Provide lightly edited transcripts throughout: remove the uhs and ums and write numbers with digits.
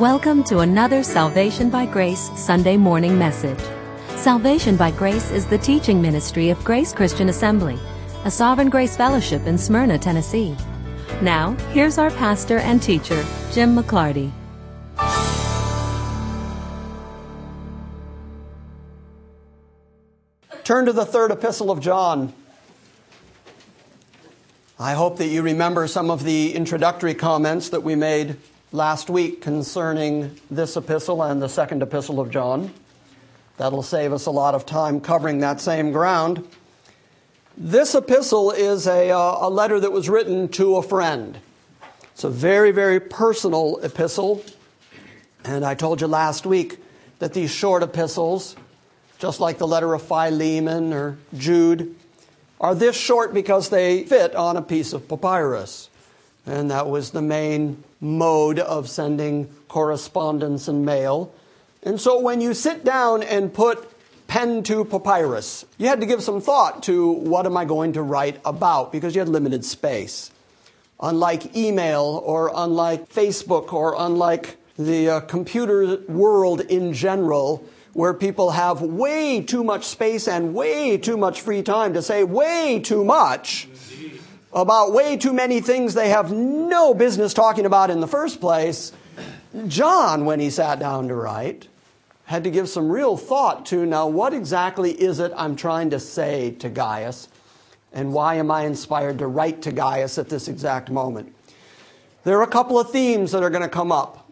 Welcome to another Salvation by Grace Sunday morning message. Salvation by Grace is the teaching ministry of Grace Christian Assembly, a Sovereign Grace Fellowship in Smyrna, Tennessee. Now, here's our pastor and teacher, Jim McClarty. Turn to the third epistle of John. I hope that you remember some of the introductory comments that we made last week concerning this epistle and the second epistle of John. That'll save us a lot of time covering that same ground. This epistle is a letter that was written to a friend. It's a very, very personal epistle. And I told you last week that these short epistles, just like the letter of Philemon or Jude, are this short because they fit on a piece of papyrus. And that was the main mode of sending correspondence and mail. And so when you sit down and put pen to papyrus, you had to give some thought to what am I going to write about, because you had limited space. Unlike email or unlike Facebook or unlike the computer world in general, where people have way too much space and way too much free time to say way too much about way too many things they have no business talking about in the first place, John, when he sat down to write, had to give some real thought to, now what exactly is it I'm trying to say to Gaius, and why am I inspired to write to Gaius at this exact moment? There are a couple of themes that are going to come up.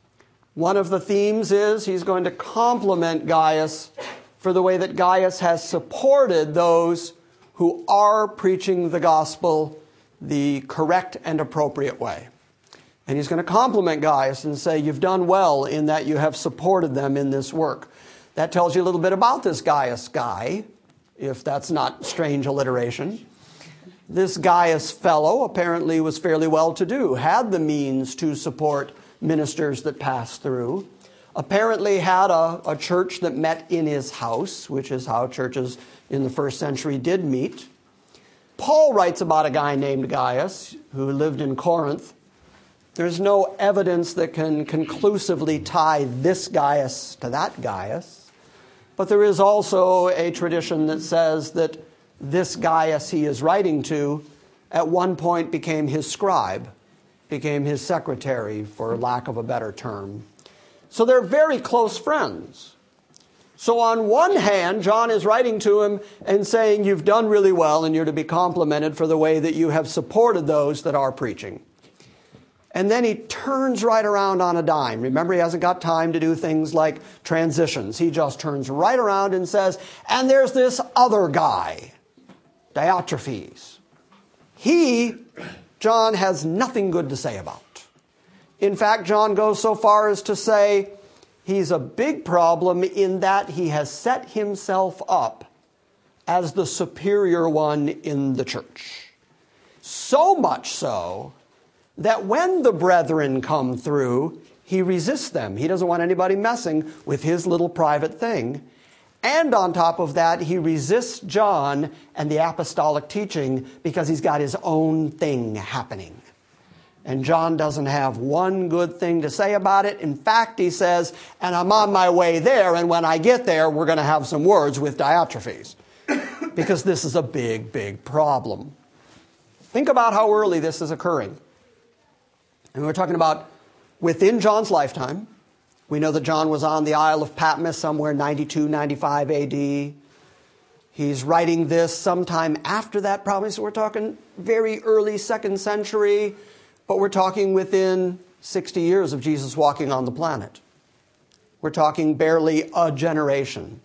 One of the themes is he's going to compliment Gaius for the way that Gaius has supported those who are preaching the gospel the correct and appropriate way. And he's going to compliment Gaius and say, you've done well in that you have supported them in this work. That tells you a little bit about this Gaius guy, if that's not strange alliteration. This Gaius fellow apparently was fairly well-to-do, had the means to support ministers that passed through, apparently had a church that met in his house, which is how churches in the first century did meet. Paul writes about a guy named Gaius who lived in Corinth. There's no evidence that can conclusively tie this Gaius to that Gaius, but there is also a tradition that says that this Gaius he is writing to at one point became his scribe, became his secretary, for lack of a better term. So they're very close friends. So on one hand, John is writing to him and saying, you've done really well and you're to be complimented for the way that you have supported those that are preaching. And then he turns right around on a dime. Remember, he hasn't got time to do things like transitions. He just turns right around and says, and there's this other guy, Diotrephes. He, John, has nothing good to say about. In fact, John goes so far as to say, he's a big problem in that he has set himself up as the superior one in the church. So much so that when the brethren come through, he resists them. He doesn't want anybody messing with his little private thing. And on top of that, he resists John and the apostolic teaching because he's got his own thing happening. And John doesn't have one good thing to say about it. In fact, he says, and I'm on my way there, and when I get there, we're going to have some words with Diotrephes. Because this is a big, big problem. Think about how early this is occurring. And we're talking about within John's lifetime. We know that John was on the Isle of Patmos somewhere 92, 95 AD. He's writing this sometime after that, probably. So we're talking very early 2nd century. But we're talking within 60 years of Jesus walking on the planet. We're talking barely a generation.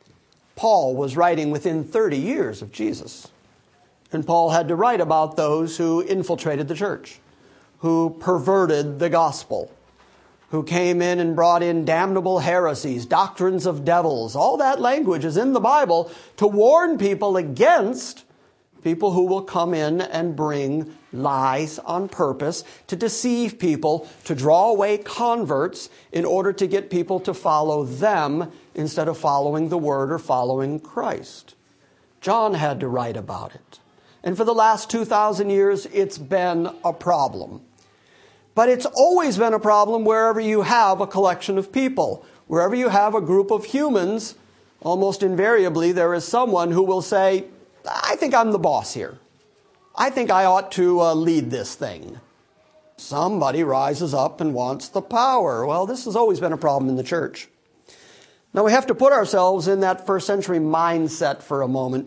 Paul was writing within 30 years of Jesus. And Paul had to write about those who infiltrated the church, who perverted the gospel, who came in and brought in damnable heresies, doctrines of devils. All that language is in the Bible to warn people against people who will come in and bring lies on purpose to deceive people, to draw away converts in order to get people to follow them instead of following the Word or following Christ. John had to write about it. And for the last 2,000 years, it's been a problem. But it's always been a problem wherever you have a collection of people. Wherever you have a group of humans, almost invariably there is someone who will say, I think I'm the boss here. I think I ought to lead this thing. Somebody rises up and wants the power. Well, this has always been a problem in the church. Now we have to put ourselves in that first century mindset for a moment.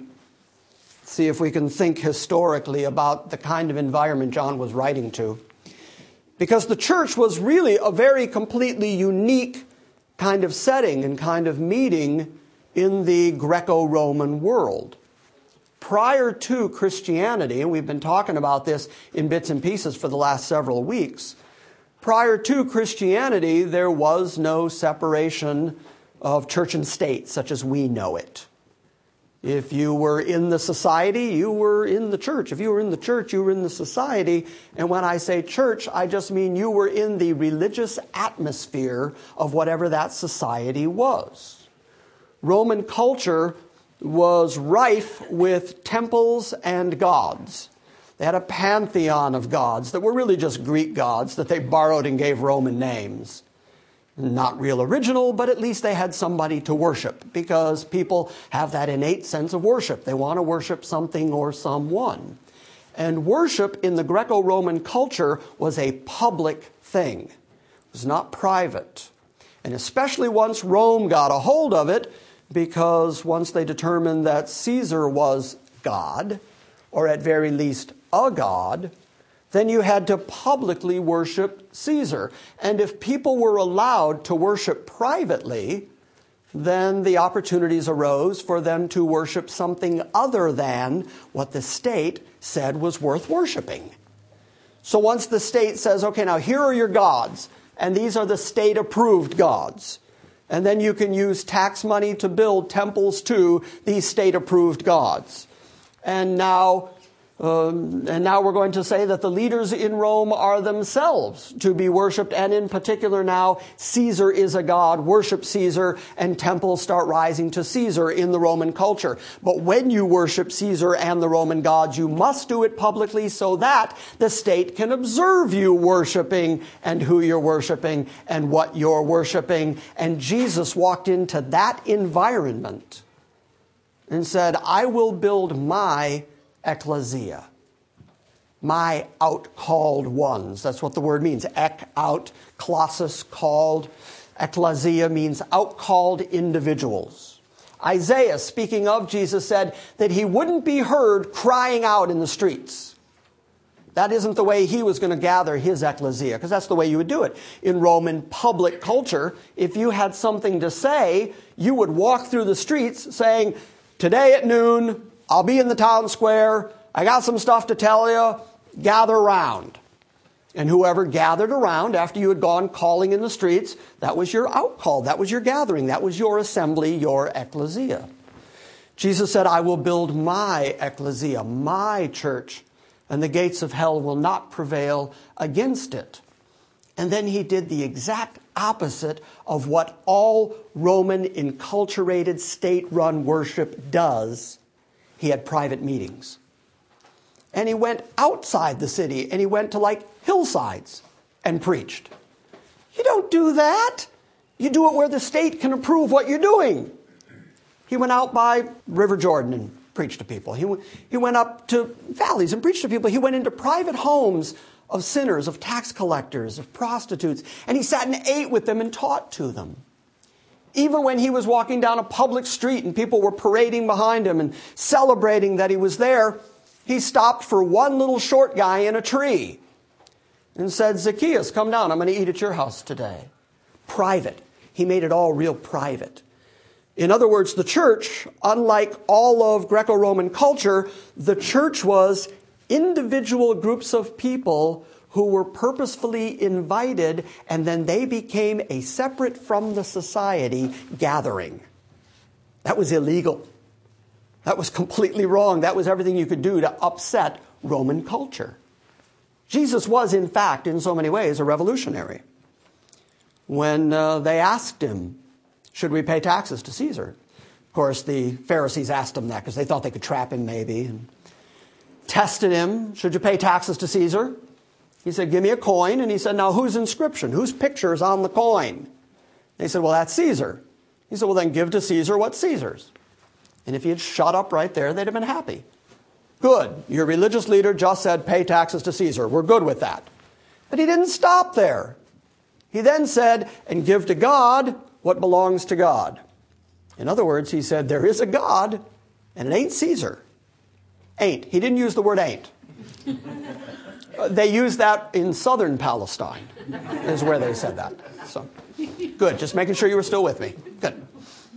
See if we can think historically about the kind of environment John was writing to. Because the church was really a very completely unique kind of setting and kind of meeting in the Greco-Roman world. Prior to Christianity, and we've been talking about this in bits and pieces for the last several weeks, prior to Christianity, there was no separation of church and state such as we know it. If you were in the society, you were in the church. If you were in the church, you were in the society. And when I say church, I just mean you were in the religious atmosphere of whatever that society was. Roman culture was rife with temples and gods. They had a pantheon of gods that were really just Greek gods that they borrowed and gave Roman names. Not real original, but at least they had somebody to worship, because people have that innate sense of worship. They want to worship something or someone. And worship in the Greco-Roman culture was a public thing. It was not private. And especially once Rome got a hold of it, because once they determined that Caesar was God, or at very least a god, then you had to publicly worship Caesar. And if people were allowed to worship privately, then the opportunities arose for them to worship something other than what the state said was worth worshiping. So once the state says, okay, now here are your gods, and these are the state-approved gods, and then you can use tax money to build temples to these state-approved gods. And now we're going to say that the leaders in Rome are themselves to be worshipped. And in particular now, Caesar is a god. Worship Caesar, and temples start rising to Caesar in the Roman culture. But when you worship Caesar and the Roman gods, you must do it publicly so that the state can observe you worshiping and who you're worshiping and what you're worshiping. And Jesus walked into that environment and said, I will build my ecclesia, my out-called ones. That's what the word means. Ek, out, klesis, called. Ecclesia means out-called individuals. Isaiah, speaking of Jesus, said that he wouldn't be heard crying out in the streets. That isn't the way he was going to gather his ecclesia, because that's the way you would do it. In Roman public culture, if you had something to say, you would walk through the streets saying, today at noon, I'll be in the town square. I got some stuff to tell you. Gather around. And whoever gathered around after you had gone calling in the streets, that was your outcall. That was your gathering. That was your assembly, your ecclesia. Jesus said, I will build my ecclesia, my church, and the gates of hell will not prevail against it. And then he did the exact opposite of what all Roman enculturated state-run worship does. He had private meetings. And he went outside the city, and he went to hillsides and preached. You don't do that. You do it where the state can approve what you're doing. He went out by River Jordan and preached to people. He went up to valleys and preached to people. He went into private homes of sinners, of tax collectors, of prostitutes, and he sat and ate with them and taught to them. Even when he was walking down a public street and people were parading behind him and celebrating that he was there, he stopped for one little short guy in a tree and said, Zacchaeus, come down. I'm going to eat at your house today. Private. He made it all real private. In other words, the church, unlike all of Greco-Roman culture, the church was individual groups of people who were purposefully invited, and then they became a separate from the society gathering. That was illegal. That was completely wrong. That was everything you could do to upset Roman culture. Jesus was, in fact, in so many ways, a revolutionary. When they asked him, should we pay taxes to Caesar? Of course, the Pharisees asked him that because they thought they could trap him maybe, and tested him. Should you pay taxes to Caesar? He said, give me a coin. And he said, now whose inscription? Whose picture is on the coin? And he said, well, that's Caesar. He said, well, then give to Caesar what's Caesar's. And if he had shut up right there, they'd have been happy. Good. Your religious leader just said, pay taxes to Caesar. We're good with that. But he didn't stop there. He then said, and give to God what belongs to God. In other words, he said, there is a God, and it ain't Caesar. Ain't. He didn't use the word ain't. They used that in southern Palestine, is where they said that. So, good. Just making sure you were still with me. Good.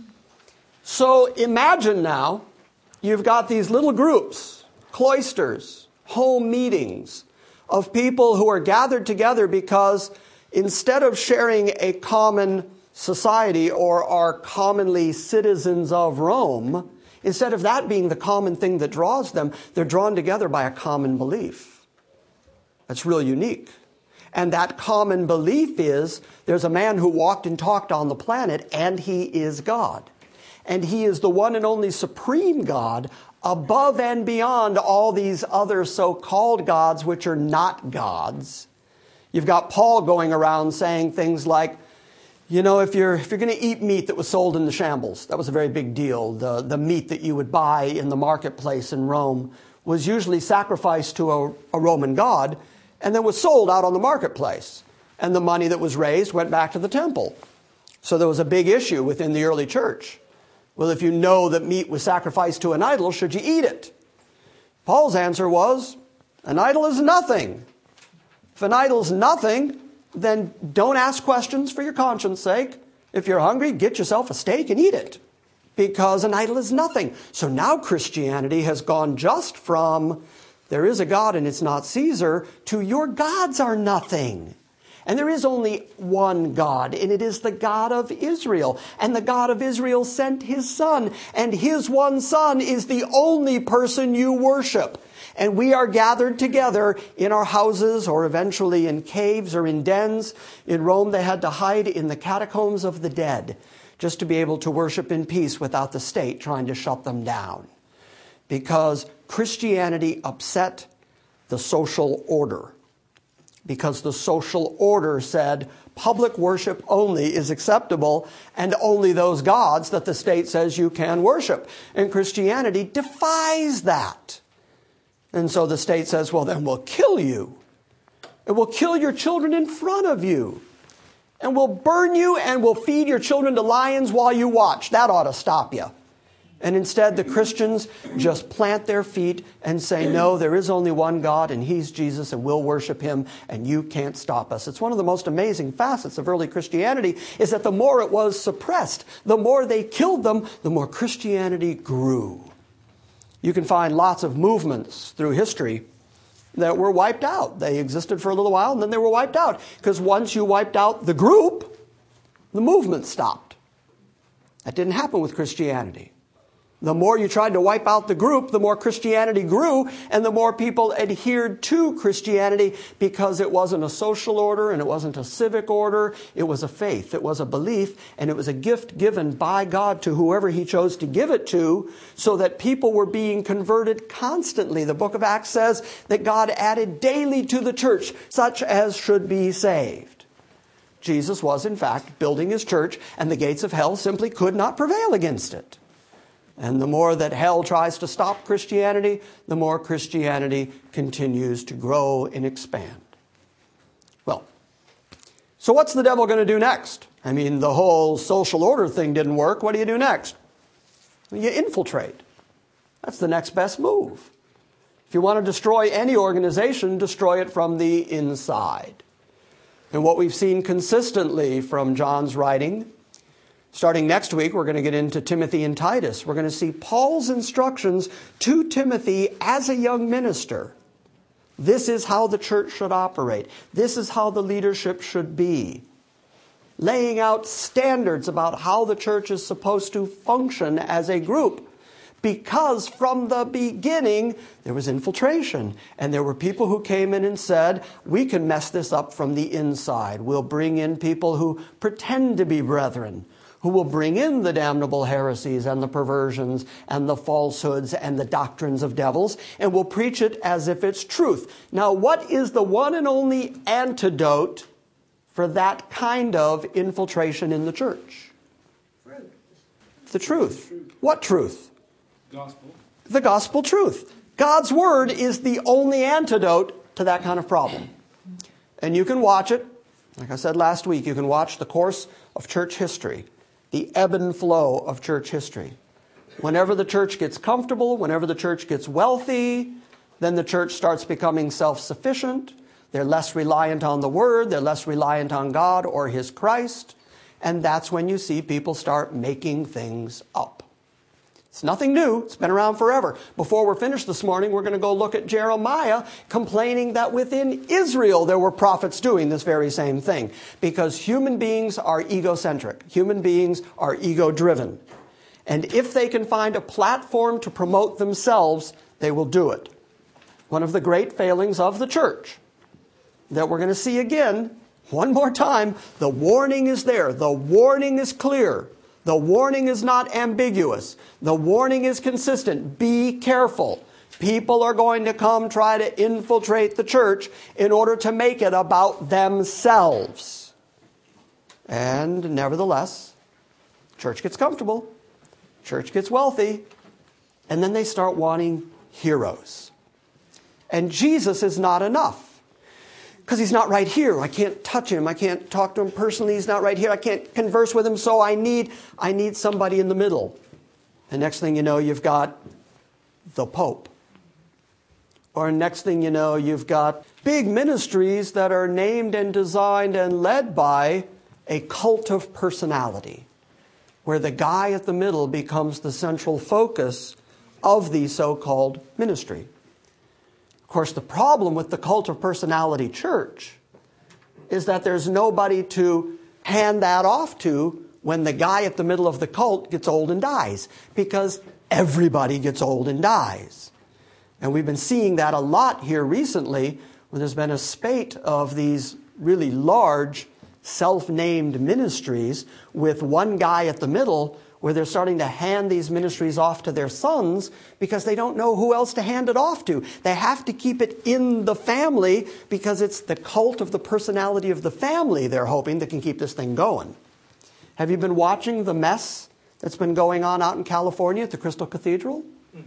So imagine now, you've got these little groups, cloisters, home meetings of people who are gathered together because instead of sharing a common society or are commonly citizens of Rome, instead of that being the common thing that draws them, they're drawn together by a common belief. That's real unique. And that common belief is there's a man who walked and talked on the planet, and he is God. And he is the one and only supreme God above and beyond all these other so-called gods which are not gods. You've got Paul going around saying things like, you know, if you're going to eat meat that was sold in the shambles, that was a very big deal. The meat that you would buy in the marketplace in Rome was usually sacrificed to a Roman god and then was sold out on the marketplace. And the money that was raised went back to the temple. So there was a big issue within the early church. Well, if you know that meat was sacrificed to an idol, should you eat it? Paul's answer was, an idol is nothing. If an idol's nothing, then don't ask questions for your conscience sake. If you're hungry, get yourself a steak and eat it. Because an idol is nothing. So now Christianity has gone just from there is a God and it's not Caesar to your gods are nothing. And there is only one God, and it is the God of Israel. And the God of Israel sent his Son, and his one Son is the only person you worship. And we are gathered together in our houses or eventually in caves or in dens. In Rome, they had to hide in the catacombs of the dead just to be able to worship in peace without the state trying to shut them down. Because Christianity upset the social order. Because the social order said public worship only is acceptable and only those gods that the state says you can worship. And Christianity defies that. And so the state says, well, then we'll kill you. And we'll kill your children in front of you. And we'll burn you and we'll feed your children to lions while you watch. That ought to stop you. And instead, the Christians just plant their feet and say, no, there is only one God, and he's Jesus, and we'll worship him, and you can't stop us. It's one of the most amazing facets of early Christianity, is that the more it was suppressed, the more they killed them, the more Christianity grew. You can find lots of movements through history that were wiped out. They existed for a little while, and then they were wiped out. Because once you wiped out the group, the movement stopped. That didn't happen with Christianity. The more you tried to wipe out the group, the more Christianity grew, and the more people adhered to Christianity because it wasn't a social order and it wasn't a civic order. It was a faith. It was a belief, and it was a gift given by God to whoever he chose to give it to, so that people were being converted constantly. The book of Acts says that God added daily to the church such as should be saved. Jesus was, in fact, building his church, and the gates of hell simply could not prevail against it. And the more that hell tries to stop Christianity, the more Christianity continues to grow and expand. Well, so what's the devil going to do next? I mean, the whole social order thing didn't work. What do you do next? You infiltrate. That's the next best move. If you want to destroy any organization, destroy it from the inside. And what we've seen consistently from John's writing, starting next week, we're going to get into Timothy and Titus. We're going to see Paul's instructions to Timothy as a young minister. This is how the church should operate. This is how the leadership should be. Laying out standards about how the church is supposed to function as a group. Because from the beginning, there was infiltration. And there were people who came in and said, we can mess this up from the inside. We'll bring in people who pretend to be brethren, who will bring in the damnable heresies and the perversions and the falsehoods and the doctrines of devils, and will preach it as if it's truth. Now, what is the one and only antidote for that kind of infiltration in the church? The truth. What truth? Gospel. The gospel truth. God's word is the only antidote to that kind of problem. And you can watch it. Like I said last week, you can watch the course of church history, the ebb and flow of church history. Whenever the church gets comfortable, whenever the church gets wealthy, then the church starts becoming self-sufficient. They're less reliant on the Word. They're less reliant on God or His Christ. And that's when you see people start making things up. It's nothing new. It's been around forever. Before we're finished this morning, we're going to go look at Jeremiah complaining that within Israel there were prophets doing this very same thing. Because human beings are egocentric. Human beings are ego-driven. And if they can find a platform to promote themselves, they will do it. One of the great failings of the church that we're going to see again, one more time, the warning is there. The warning is clear. The warning is not ambiguous. The warning is consistent. Be careful. People are going to come try to infiltrate the church in order to make it about themselves. And nevertheless, church gets comfortable. Church gets wealthy. And then they start wanting heroes. And Jesus is not enough. Because He's not right here. I can't touch Him. I can't talk to Him personally. He's not right here. I can't converse with Him. So I need somebody in the middle. And next thing you know, you've got the Pope. Or next thing you know, you've got big ministries that are named and designed and led by a cult of personality, where the guy at the middle becomes the central focus of the so-called ministry. Of course, the problem with the cult of personality church is that there's nobody to hand that off to when the guy at the middle of the cult gets old and dies, because everybody gets old and dies. And we've been seeing that a lot here recently, when there's been a spate of these really large self-named ministries with one guy at the middle, where they're starting to hand these ministries off to their sons because they don't know who else to hand it off to. They have to keep it in the family because it's the cult of the personality of the family, they're hoping, that can keep this thing going. Have you been watching the mess that's been going on out in California at the Crystal Cathedral?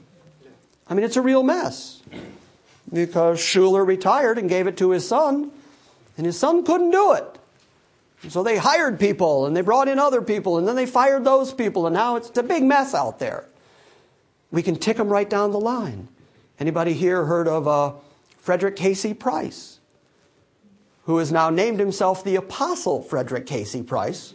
I mean, it's a real mess. Because Schuller retired and gave it to his son, and his son couldn't do it. So they hired people, and they brought in other people, and then they fired those people, and now it's a big mess out there. We can tick them right down the line. Anybody here heard of Frederick Casey Price, who has now named himself the Apostle Frederick Casey Price?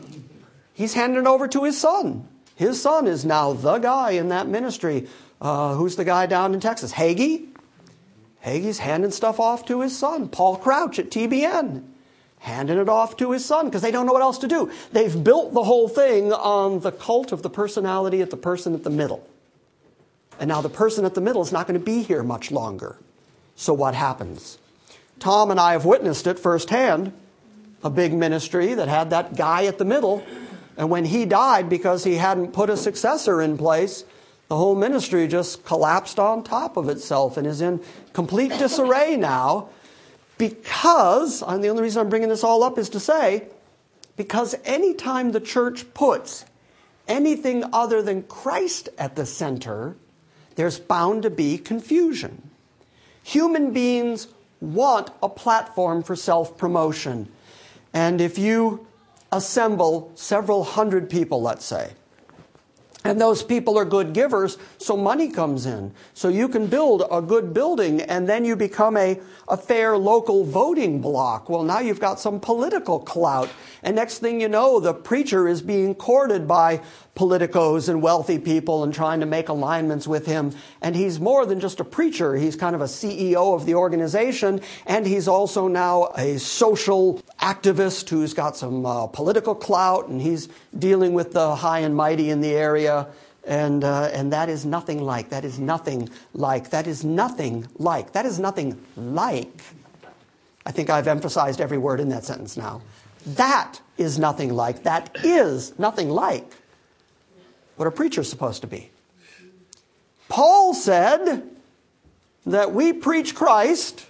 He's handed it over to his son. His son is now the guy in that ministry. Who's the guy down in Texas? Hagee? Hagee's handing stuff off to his son. Paul Crouch at TBN. Handing it off to his son because they don't know what else to do. They've built the whole thing on the cult of the personality of the person at the middle. And now the person at the middle is not going to be here much longer. So what happens? Tom and I have witnessed it firsthand. A big ministry that had that guy at the middle. And when he died because he hadn't put a successor in place, the whole ministry just collapsed on top of itself and is in complete disarray now. Because, and the only reason I'm bringing this all up is to say, because anytime the church puts anything other than Christ at the center, there's bound to be confusion. Human beings want a platform for self-promotion. And if you assemble several hundred people, let's say, and those people are good givers, so money comes in. So you can build a good building, and then you become a fair local voting block. Well, now you've got some political clout. And next thing you know, the preacher is being courted by politicos and wealthy people and trying to make alignments with him. And he's more than just a preacher. He's kind of a CEO of the organization. And he's also now a social activist who's got some political clout. And he's dealing with the high and mighty in the area. And that is nothing like. That is nothing like. That is nothing like. That is nothing like. I think I've emphasized every word in that sentence now. That is nothing like, that is nothing like what a preacher's supposed to be. Paul said that we preach Christ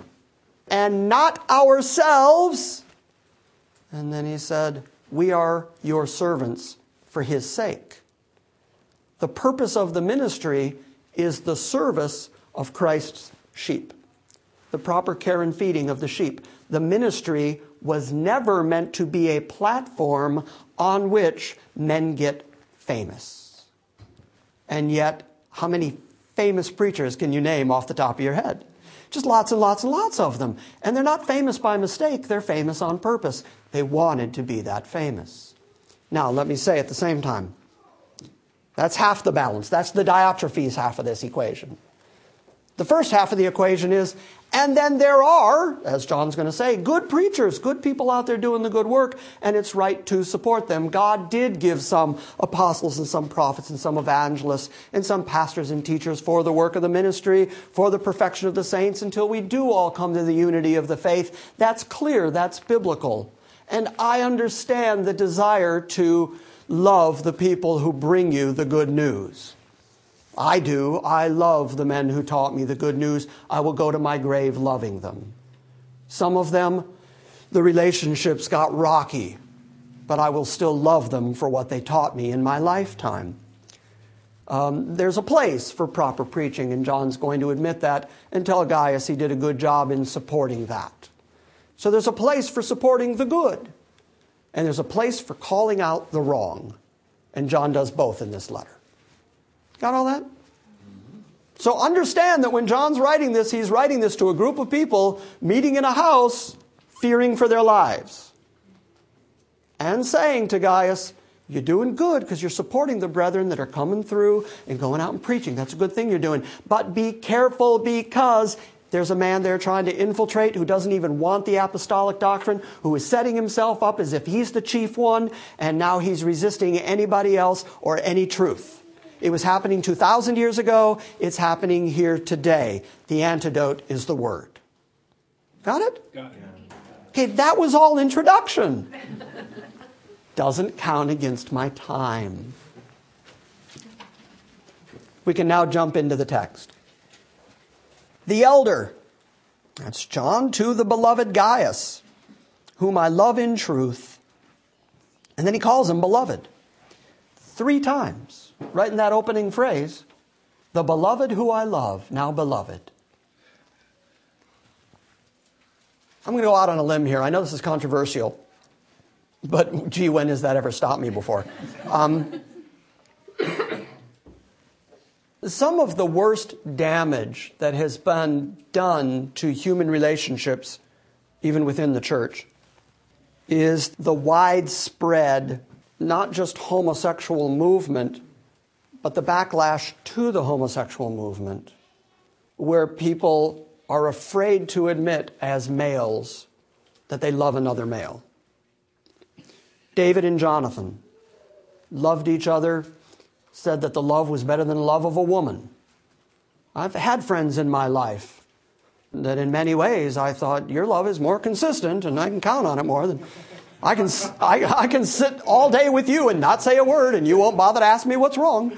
and not ourselves. And then he said, we are your servants for his sake. The purpose of the ministry is the service of Christ's sheep, the proper care and feeding of the sheep. The ministry was never meant to be a platform on which men get famous. And yet, how many famous preachers can you name off the top of your head? Just lots and lots and lots of them. And they're not famous by mistake. They're famous on purpose. They wanted to be that famous. Now, let me say at the same time, that's half the balance. That's the Diotrephes half of this equation. The first half of the equation is, and then there are, as John's going to say, good preachers, good people out there doing the good work, and it's right to support them. God did give some apostles and some prophets and some evangelists and some pastors and teachers for the work of the ministry, for the perfection of the saints, until we do all come to the unity of the faith. That's clear, that's biblical. And I understand the desire to love the people who bring you the good news. I do. I love the men who taught me the good news. I will go to my grave loving them. Some of them, the relationships got rocky, but I will still love them for what they taught me in my lifetime. There's a place for proper preaching, and John's going to admit that and tell Gaius he did a good job in supporting that. So there's a place for supporting the good, and there's a place for calling out the wrong. And John does both in this letter. Got all that? So understand that when John's writing this, he's writing this to a group of people meeting in a house, fearing for their lives. And saying to Gaius, you're doing good because you're supporting the brethren that are coming through and going out and preaching. That's a good thing you're doing. But be careful, because there's a man there trying to infiltrate who doesn't even want the apostolic doctrine, who is setting himself up as if he's the chief one, and now he's resisting anybody else or any truth. It was happening 2,000 years ago. It's happening here today. The antidote is the Word. Got it? Got it. Okay, that was all introduction. Doesn't count against my time. We can now jump into the text. The elder, that's John, to the beloved Gaius, whom I love in truth. And then he calls him beloved 3 times. Right in that opening phrase, the beloved who I love, now beloved. I'm going to go out on a limb here. I know this is controversial, but gee, when has that ever stopped me before? Some of the worst damage that has been done to human relationships, even within the church, is the widespread, not just homosexual movement, but the backlash to the homosexual movement, where people are afraid to admit as males that they love another male. David and Jonathan loved each other, said that the love was better than the love of a woman. I've had friends in my life that in many ways I thought, your love is more consistent and I can count on it more than... I can sit all day with you and not say a word, and you won't bother to ask me what's wrong.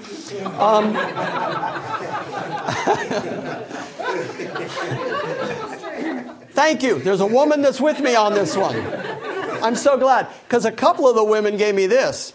Thank you. There's a woman that's with me on this one. I'm so glad, because a couple of the women gave me this.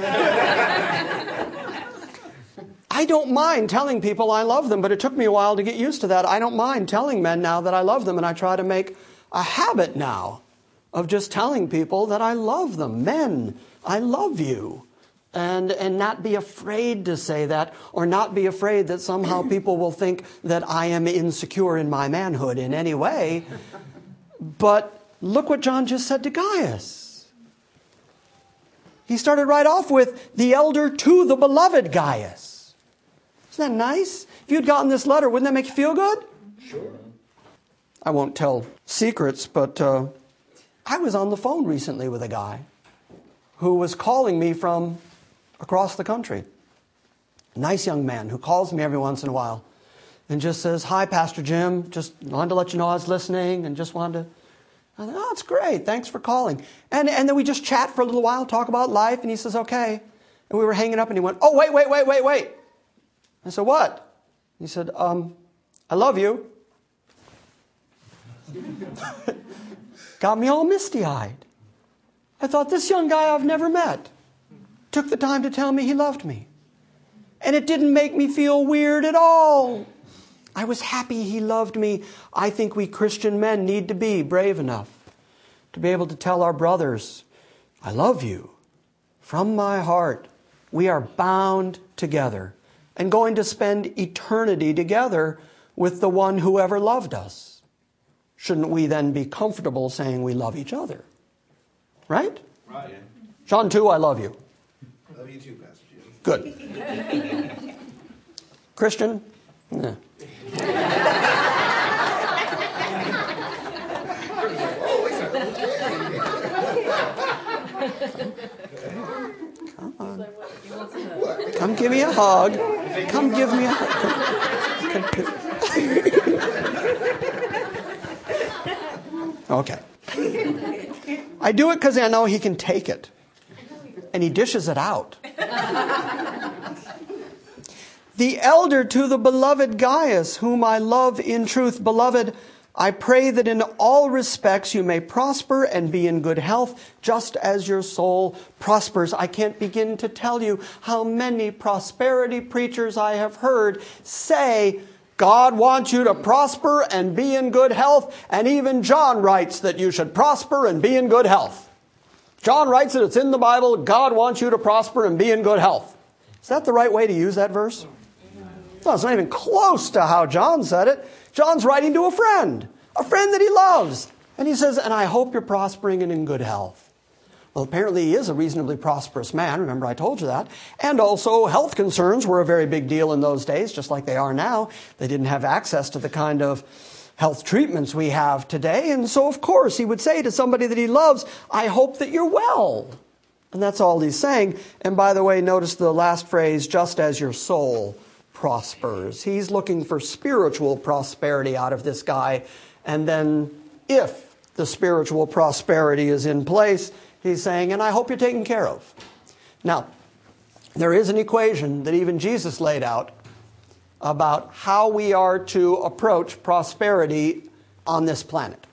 I don't mind telling people I love them, but it took me a while to get used to that. I don't mind telling men now that I love them, and I try to make a habit now of just telling people that I love them. Men, I love you. And not be afraid to say that, or not be afraid that somehow people will think that I am insecure in my manhood in any way. But look what John just said to Gaius. He started right off with, the elder to the beloved Gaius. Isn't that nice? If you'd gotten this letter, wouldn't that make you feel good? Sure. I won't tell secrets, but I was on the phone recently with a guy who was calling me from across the country. A nice young man who calls me every once in a while and just says, hi, Pastor Jim. Just wanted to let you know I was listening and just wanted to I thought, oh, it's great. Thanks for calling. And then we just chat for a little while, talk about life. And he says, okay. And we were hanging up and he went, oh, wait. I said, what? He said, I love you. Got me all misty-eyed. I thought, this young guy I've never met took the time to tell me he loved me. And it didn't make me feel weird at all. I was happy he loved me. I think we Christian men need to be brave enough to be able to tell our brothers, I love you from my heart. We are bound together and going to spend eternity together with the one who ever loved us. Shouldn't we then be comfortable saying we love each other? Right? Right. John 2, I love you. Love you too, Pastor Jim. Good. Christian? Yeah. Come on. Come give me a hug. Come give me a hug. Okay. I do it because I know he can take it. And he dishes it out. The elder to the beloved Gaius, whom I love in truth. Beloved, I pray that in all respects you may prosper and be in good health, just as your soul prospers. I can't begin to tell you how many prosperity preachers I have heard say, God wants you to prosper and be in good health. And even John writes that you should prosper and be in good health. John writes that it's in the Bible, God wants you to prosper and be in good health. Is that the right way to use that verse? No, it's not even close to how John said it. John's writing to a friend that he loves. And he says, and I hope you're prospering and in good health. Well, apparently he is a reasonably prosperous man. Remember, I told you that. And also, health concerns were a very big deal in those days, just like they are now. They didn't have access to the kind of health treatments we have today. And so, of course, he would say to somebody that he loves, I hope that you're well. And that's all he's saying. And by the way, notice the last phrase, just as your soul prospers. He's looking for spiritual prosperity out of this guy. And then if the spiritual prosperity is in place, he's saying, and I hope you're taken care of. Now, there is an equation that even Jesus laid out about how we are to approach prosperity on this planet.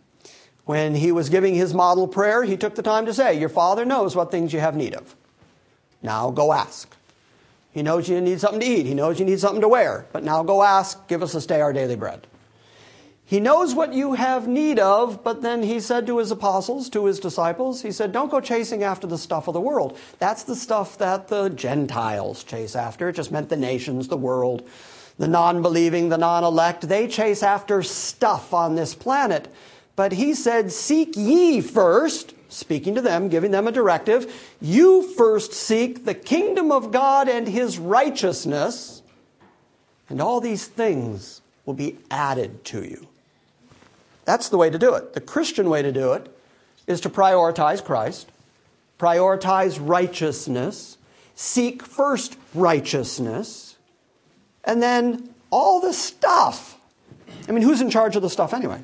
When he was giving his model prayer, he took the time to say, your Father knows what things you have need of. Now go ask. He knows you need something to eat. He knows you need something to wear. But now go ask, give us this day our daily bread. He knows what you have need of, but then he said to his apostles, to his disciples, he said, don't go chasing after the stuff of the world. That's the stuff that the Gentiles chase after. It just meant the nations, the world, the non-believing, the non-elect. They chase after stuff on this planet. But he said, seek ye first, speaking to them, giving them a directive, you first seek the kingdom of God and his righteousness, and all these things will be added to you. That's the way to do it. The Christian way to do it is to prioritize Christ, prioritize righteousness, seek first righteousness, and then all the stuff. I mean, who's in charge of the stuff anyway?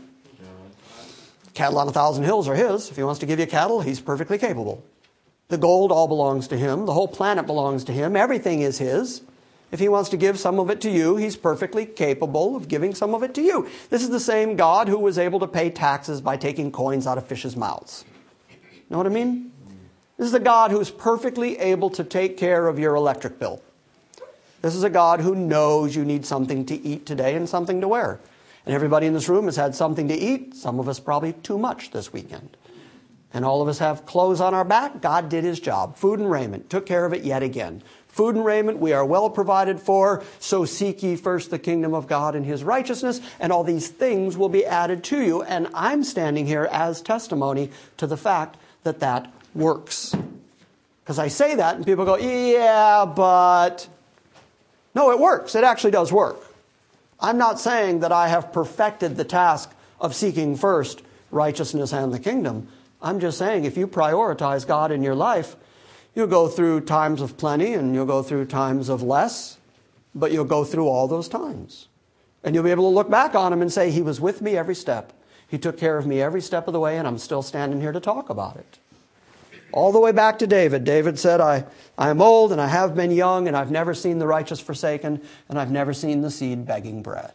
Cattle on 1,000 hills are his. If he wants to give you cattle, he's perfectly capable. The gold all belongs to him. The whole planet belongs to him. Everything is his. If he wants to give some of it to you, he's perfectly capable of giving some of it to you. This is the same God who was able to pay taxes by taking coins out of fishes' mouths. Know what I mean? This is a God who's perfectly able to take care of your electric bill. This is a God who knows you need something to eat today and something to wear. And everybody in this room has had something to eat. Some of us probably too much this weekend. And all of us have clothes on our back. God did his job. Food and raiment. Took care of it yet again. Food and raiment we are well provided for. So seek ye first the kingdom of God and his righteousness, and all these things will be added to you. And I'm standing here as testimony to the fact that that works. Because I say that and people go, yeah, but... No, it works. It actually does work. I'm not saying that I have perfected the task of seeking first righteousness and the kingdom. I'm just saying if you prioritize God in your life, you'll go through times of plenty and you'll go through times of less, but you'll go through all those times. And you'll be able to look back on him and say, he was with me every step. He took care of me every step of the way, and I'm still standing here to talk about it. All the way back to David. David said, I am old and I have been young, and I've never seen the righteous forsaken, and I've never seen the seed begging bread.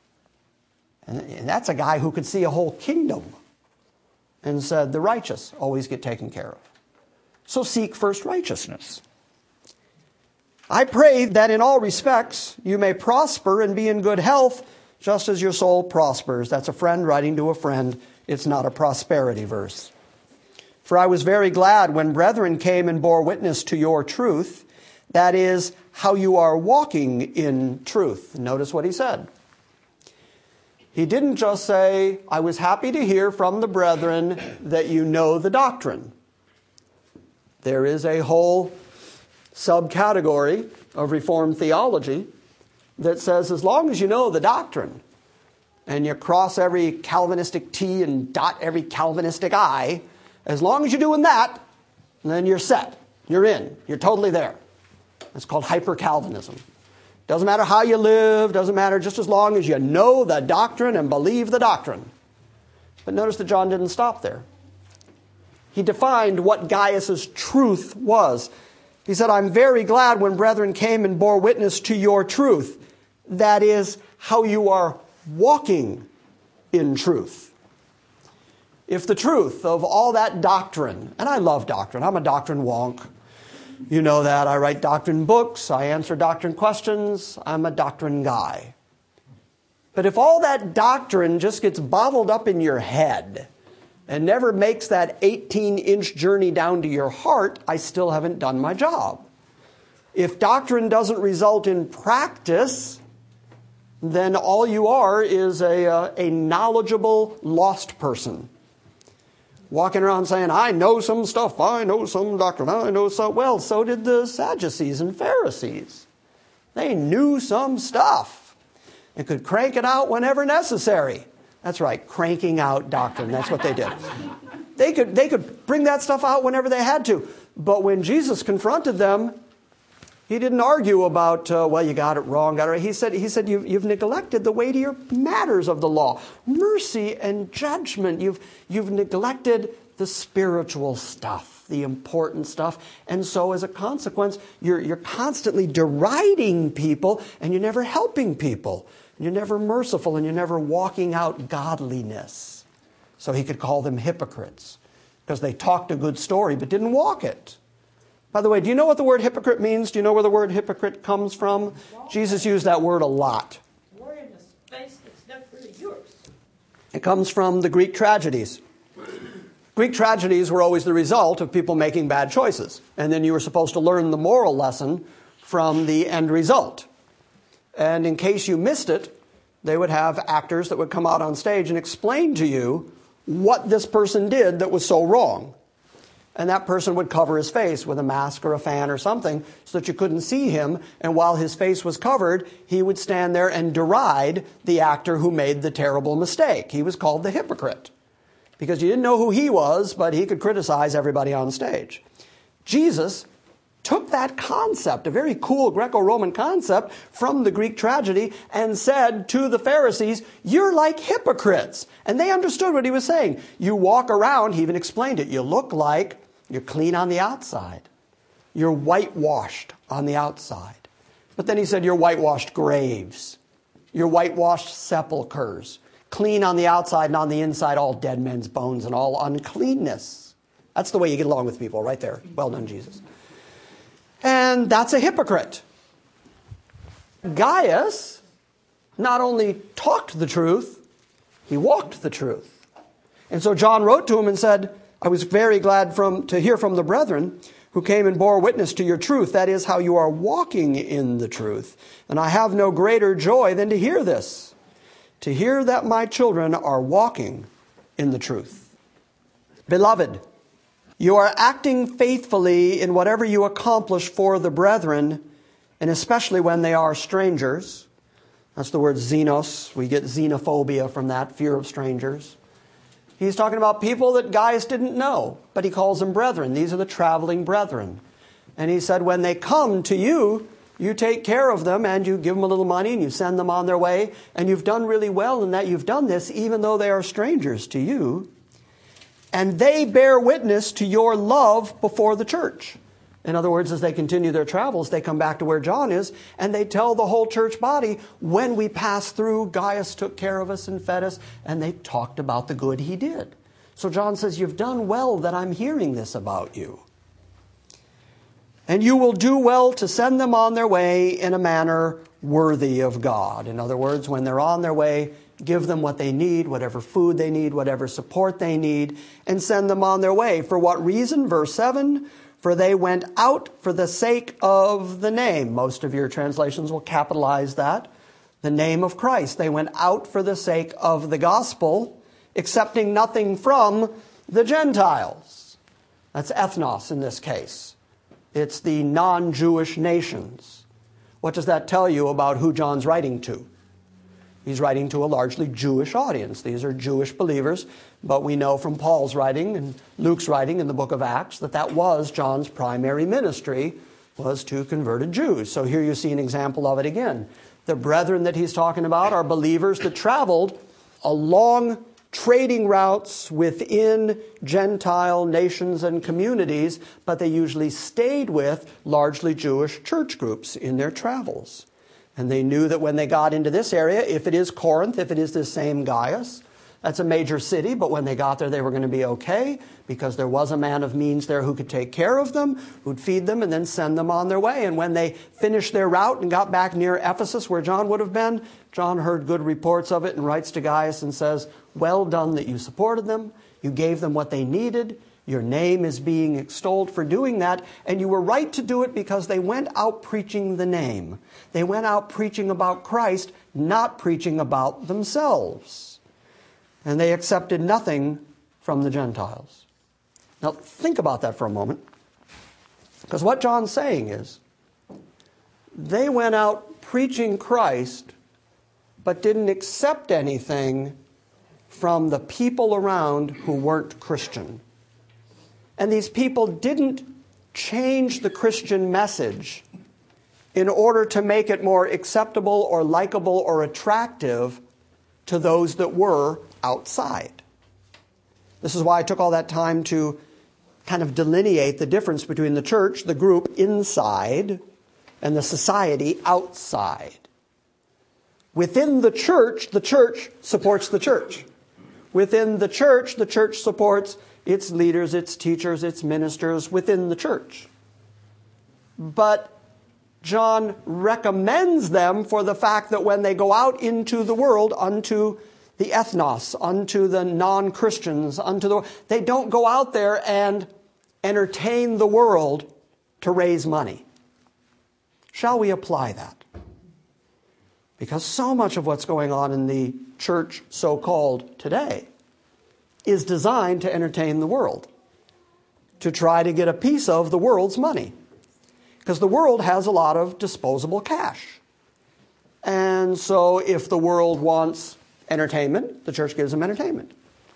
And that's a guy who could see a whole kingdom and said, the righteous always get taken care of. So seek first righteousness. I pray that in all respects you may prosper and be in good health, just as your soul prospers. That's a friend writing to a friend. It's not a prosperity verse. For I was very glad when brethren came and bore witness to your truth, that is, how you are walking in truth. Notice what he said. He didn't just say, I was happy to hear from the brethren that you know the doctrine. There is a whole subcategory of Reformed theology that says as long as you know the doctrine and you cross every Calvinistic T and dot every Calvinistic I, as long as you're doing that, then you're set. You're in. You're totally there. It's called hyper-Calvinism. Doesn't matter how you live, doesn't matter, just as long as you know the doctrine and believe the doctrine. But notice that John didn't stop there. He defined what Gaius's truth was. He said, I'm very glad when brethren came and bore witness to your truth. That is, how you are walking in truth. If the truth of all that doctrine, and I love doctrine, I'm a doctrine wonk. You know that. I write doctrine books, I answer doctrine questions, I'm a doctrine guy. But if all that doctrine just gets bottled up in your head and never makes that 18-inch journey down to your heart, I still haven't done my job. If doctrine doesn't result in practice, then all you are is a knowledgeable lost person. Walking around saying, I know some stuff, I know some doctrine, I know some. Well, so did the Sadducees and Pharisees. They knew some stuff and could crank it out whenever necessary. That's right, cranking out doctrine. That's what they did. They could bring that stuff out whenever they had to. But when Jesus confronted them, he didn't argue about, well, you got it wrong, got it right. He said, you've neglected the weightier matters of the law. Mercy and judgment. You've neglected the spiritual stuff, the important stuff. And so as a consequence, you're constantly deriding people, and you're never helping people. You're never merciful, and you're never walking out godliness. So he could call them hypocrites, because they talked a good story but didn't walk it. By the way, do you know what the word hypocrite means? Do you know where the word hypocrite comes from? Jesus used that word a lot. We're in a space that's not really yours. It comes from the Greek tragedies. Greek tragedies were always the result of people making bad choices. And then you were supposed to learn the moral lesson from the end result. And in case you missed it, they would have actors that would come out on stage and explain to you what this person did that was so wrong. And that person would cover his face with a mask or a fan or something so that you couldn't see him. And while his face was covered, he would stand there and deride the actor who made the terrible mistake. He was called the hypocrite because you didn't know who he was, but he could criticize everybody on stage. Jesus took that concept, a very cool Greco-Roman concept from the Greek tragedy, and said to the Pharisees, you're like hypocrites. And they understood what he was saying. You walk around, he even explained it, you look like you're clean on the outside. You're whitewashed on the outside. But then he said you're whitewashed graves. You're whitewashed sepulchers. Clean on the outside and on the inside, all dead men's bones and all uncleanness. That's the way you get along with people right there. Well done, Jesus. And that's a hypocrite. Gaius not only talked the truth, he walked the truth. And so John wrote to him and said, I was very glad to hear from the brethren who came and bore witness to your truth. That is how you are walking in the truth. And I have no greater joy than to hear this, to hear that my children are walking in the truth. Beloved, you are acting faithfully in whatever you accomplish for the brethren, and especially when they are strangers. That's the word xenos. We get xenophobia from that, fear of strangers. He's talking about people that Gaius didn't know, but he calls them brethren. These are the traveling brethren. And he said, when they come to you, You take care of them and you give them a little money and you send them on their way. And you've done really well in that you've done this even though they are strangers to you. And they bear witness to your love before the church. In other words, as they continue their travels, they come back to where John is, and they tell the whole church body, when we passed through, Gaius took care of us and fed us, and they talked about the good he did. So John says, you've done well that I'm hearing this about you. And you will do well to send them on their way in a manner worthy of God. In other words, when they're on their way, give them what they need, whatever food they need, whatever support they need, and send them on their way. For what reason? Verse 7, for they went out for the sake of the name. Most of your translations will capitalize that. The name of Christ. They went out for the sake of the gospel, accepting nothing from the Gentiles. That's ethnos in this case. It's the non-Jewish nations. What does that tell you about who John's writing to? He's writing to a largely Jewish audience. These are Jewish believers, but we know from Paul's writing and Luke's writing in the book of Acts that was John's primary ministry, was to converted Jews. So here you see an example of it again. The brethren that he's talking about are believers that traveled along trading routes within Gentile nations and communities, but they usually stayed with largely Jewish church groups in their travels. And they knew that when they got into this area, if it is Corinth, if it is the same Gaius, that's a major city, but when they got there, they were going to be okay because there was a man of means there who could take care of them, who'd feed them, and then send them on their way. And when they finished their route and got back near Ephesus, where John would have been, John heard good reports of it and writes to Gaius and says, well done that you supported them, you gave them what they needed, your name is being extolled for doing that, and you were right to do it because they went out preaching the name. They went out preaching about Christ, not preaching about themselves. And they accepted nothing from the Gentiles. Now, think about that for a moment. Because what John's saying is, they went out preaching Christ, but didn't accept anything from the people around who weren't Christian. And these people didn't change the Christian message in order to make it more acceptable or likable or attractive to those that were outside. This is why I took all that time to kind of delineate the difference between the church, the group inside, and the society outside. Within the church supports the church. Within the church supports its leaders, its teachers, its ministers within the church. But John recommends them for the fact that when they go out into the world, unto the ethnos, unto the non-Christians, they don't go out there and entertain the world to raise money. Shall we apply that? Because so much of what's going on in the church, so-called, today is designed to entertain the world, to try to get a piece of the world's money. Because the world has a lot of disposable cash. And so if the world wants entertainment, the church gives them entertainment.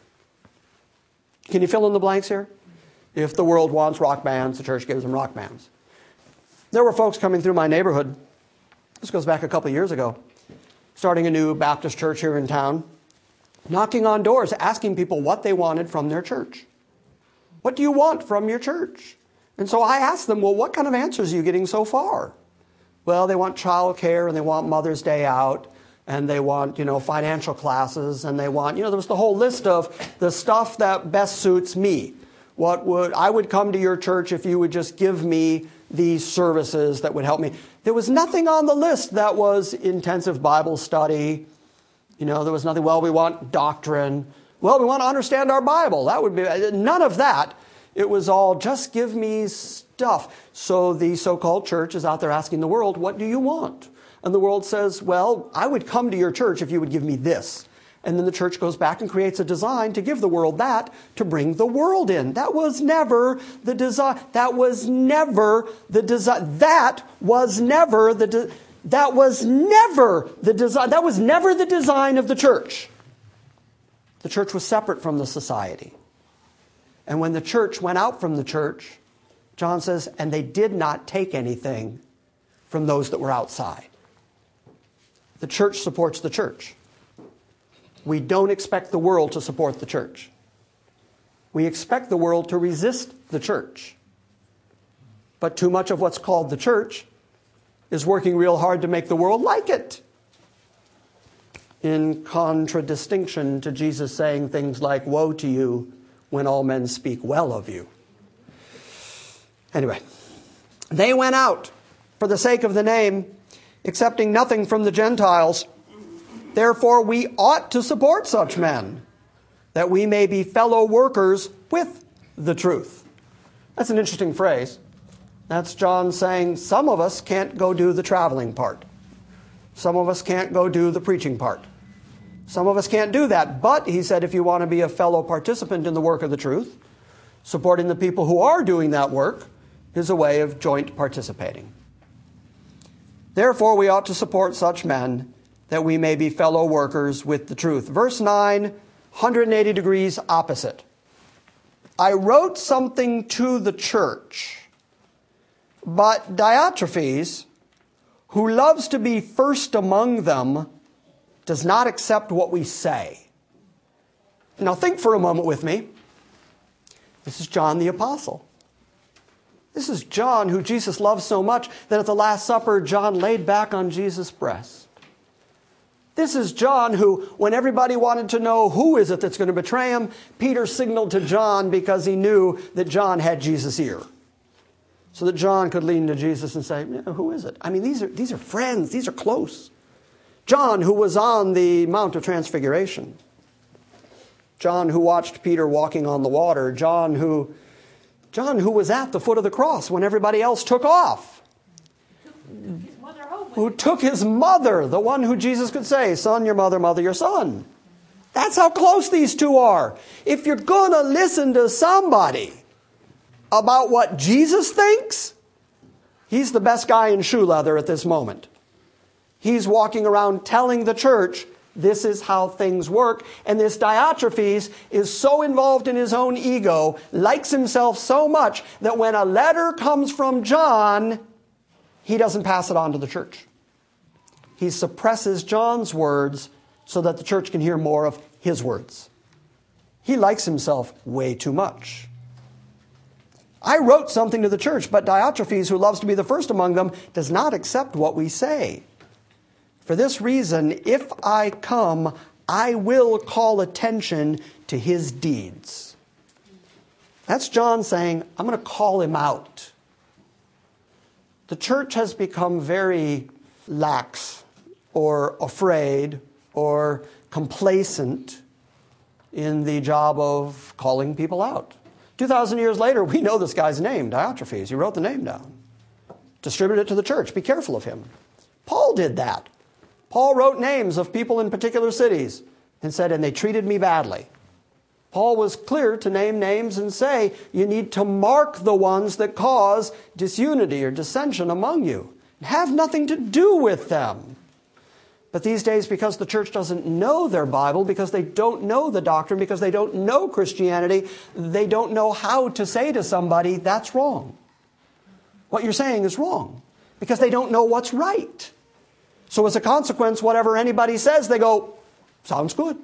Can you fill in the blanks here? If the world wants rock bands, the church gives them rock bands. There were folks coming through my neighborhood, this goes back a couple of years ago, starting a new Baptist church here in town, knocking on doors, asking people what they wanted from their church. What do you want from your church? And so I asked them, well, what kind of answers are you getting so far? Well, they want child care, and they want Mother's Day out, and they want, financial classes, and they want, there was the whole list of the stuff that best suits me. I would come to your church if you would just give me these services that would help me. There was nothing on the list that was intensive Bible study. There was nothing, we want doctrine. We want to understand our Bible. That would be, none of that. It was all, just give me stuff. So the so-called church is out there asking the world, what do you want? And the world says, I would come to your church if you would give me this. And then the church goes back and creates a design to give the world that, to bring the world in. That was never the design. That was never the design. That was never the design of the church. The church was separate from the society. And when the church went out from the church, John says, and they did not take anything from those that were outside. The church supports the church. We don't expect the world to support the church. We expect the world to resist the church. But too much of what's called the church is working real hard to make the world like it. In contradistinction to Jesus saying things like, "Woe to you when all men speak well of you." Anyway, they went out for the sake of the name, accepting nothing from the Gentiles. Therefore, we ought to support such men, that we may be fellow workers with the truth. That's an interesting phrase. That's John saying some of us can't go do the traveling part. Some of us can't go do the preaching part. Some of us can't do that. But, he said, if you want to be a fellow participant in the work of the truth, supporting the people who are doing that work is a way of joint participating. Therefore, we ought to support such men, that we may be fellow workers with the truth. Verse 9, 180 degrees opposite. I wrote something to the church, but Diotrephes, who loves to be first among them, does not accept what we say. Now think for a moment with me. This is John the Apostle. This is John, who Jesus loved so much that at the Last Supper, John laid back on Jesus' breast. This is John who, when everybody wanted to know who is it that's going to betray him, Peter signaled to John because he knew that John had Jesus' ear. So that John could lean to Jesus and say, who is it? I mean, these are friends. These are close. John, who was on the Mount of Transfiguration. John, who watched Peter walking on the water. John, who was at the foot of the cross when everybody else took off. Who took his mother, the one who Jesus could say, "Son, your mother, mother, your son." That's how close these two are. If you're going to listen to somebody about what Jesus thinks, he's the best guy in shoe leather at this moment. He's walking around telling the church, this is how things work. And this Diotrephes is so involved in his own ego, likes himself so much, that when a letter comes from John, he doesn't pass it on to the church. He suppresses John's words so that the church can hear more of his words. He likes himself way too much. I wrote something to the church, but Diotrephes, who loves to be the first among them, does not accept what we say. For this reason, if I come, I will call attention to his deeds. That's John saying, I'm going to call him out. The church has become very lax or afraid or complacent in the job of calling people out. 2,000 years later, we know this guy's name, Diotrephes. He wrote the name down. Distributed it to the church. Be careful of him. Paul did that. Paul wrote names of people in particular cities and said, and they treated me badly. Paul was clear to name names and say, you need to mark the ones that cause disunity or dissension among you. Have nothing to do with them. But these days, because the church doesn't know their Bible, because they don't know the doctrine, because they don't know Christianity, they don't know how to say to somebody, that's wrong. What you're saying is wrong, because they don't know what's right. So as a consequence, whatever anybody says, they go, sounds good.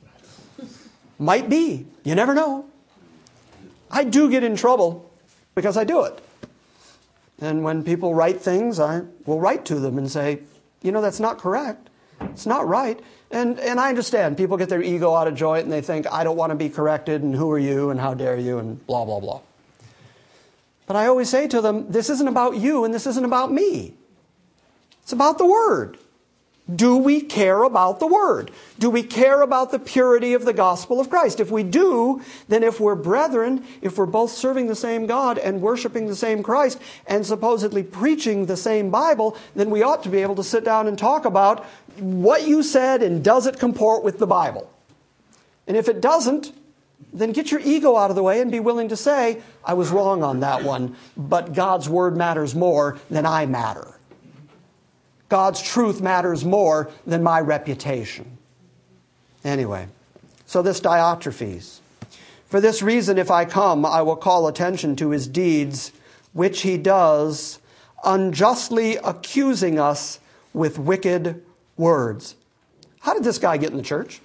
Might be. You never know. I do get in trouble because I do it. And when people write things, I will write to them and say, that's not correct. It's not right. And I understand. People get their ego out of joint and they think, I don't want to be corrected, and who are you, and how dare you, and blah, blah, blah. But I always say to them, this isn't about you and this isn't about me. It's about the Word. Do we care about the Word? Do we care about the purity of the gospel of Christ? If we do, then if we're brethren, if we're both serving the same God and worshiping the same Christ and supposedly preaching the same Bible, then we ought to be able to sit down and talk about what you said and does it comport with the Bible. And if it doesn't, then get your ego out of the way and be willing to say, I was wrong on that one, but God's Word matters more than I matter. God's truth matters more than my reputation. Anyway, so this Diotrephes. For this reason, if I come, I will call attention to his deeds, which he does unjustly accusing us with wicked words. How did this guy get in the church?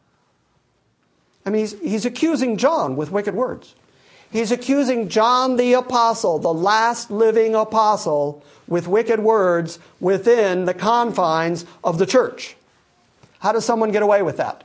I mean, he's accusing John with wicked words. He's accusing John the apostle, the last living apostle, with wicked words within the confines of the church. How does someone get away with that?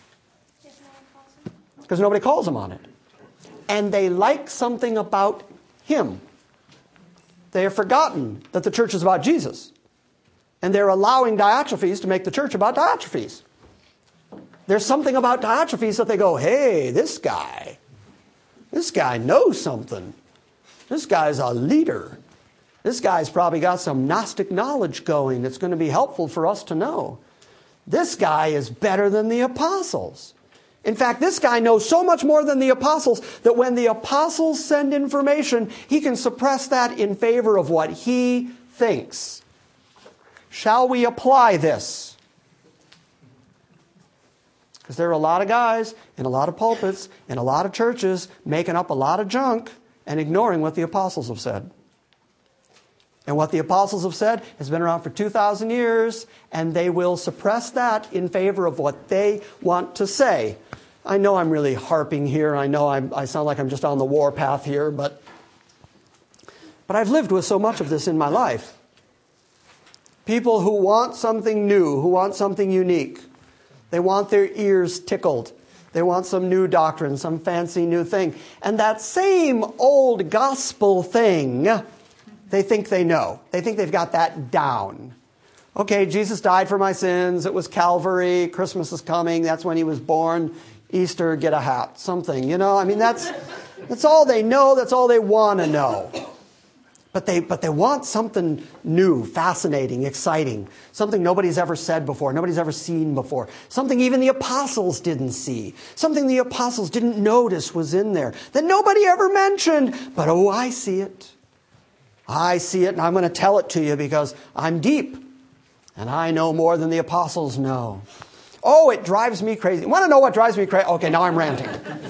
Because nobody calls him on it. And they like something about him. They have forgotten that the church is about Jesus. And they're allowing Diotrephes to make the church about Diotrephes. There's something about Diotrephes that they go, hey, this guy knows something. This guy's a leader. This guy's probably got some Gnostic knowledge going that's going to be helpful for us to know. This guy is better than the apostles. In fact, this guy knows so much more than the apostles that when the apostles send information, he can suppress that in favor of what he thinks. Shall we apply this? Because there are a lot of guys in a lot of pulpits in a lot of churches making up a lot of junk and ignoring what the apostles have said. And what the apostles have said has been around for 2,000 years, and they will suppress that in favor of what they want to say. I know I'm really harping here. I know I sound like I'm just on the warpath here, but I've lived with so much of this in my life. People who want something new, who want something unique. They want their ears tickled. They want some new doctrine, some fancy new thing. And that same old gospel thing, they think they know. They think they've got that down. Okay, Jesus died for my sins. It was Calvary. Christmas is coming. That's when he was born. Easter, get a hat. Something, you know. I mean, that's all they know. That's all they want to know. But they want something new, fascinating, exciting. Something nobody's ever said before, nobody's ever seen before. Something even the apostles didn't see. Something the apostles didn't notice was in there that nobody ever mentioned. But oh, I see it. I see it, and I'm going to tell it to you because I'm deep. And I know more than the apostles know. Oh, it drives me crazy. You want to know what drives me crazy? Okay, now I'm ranting.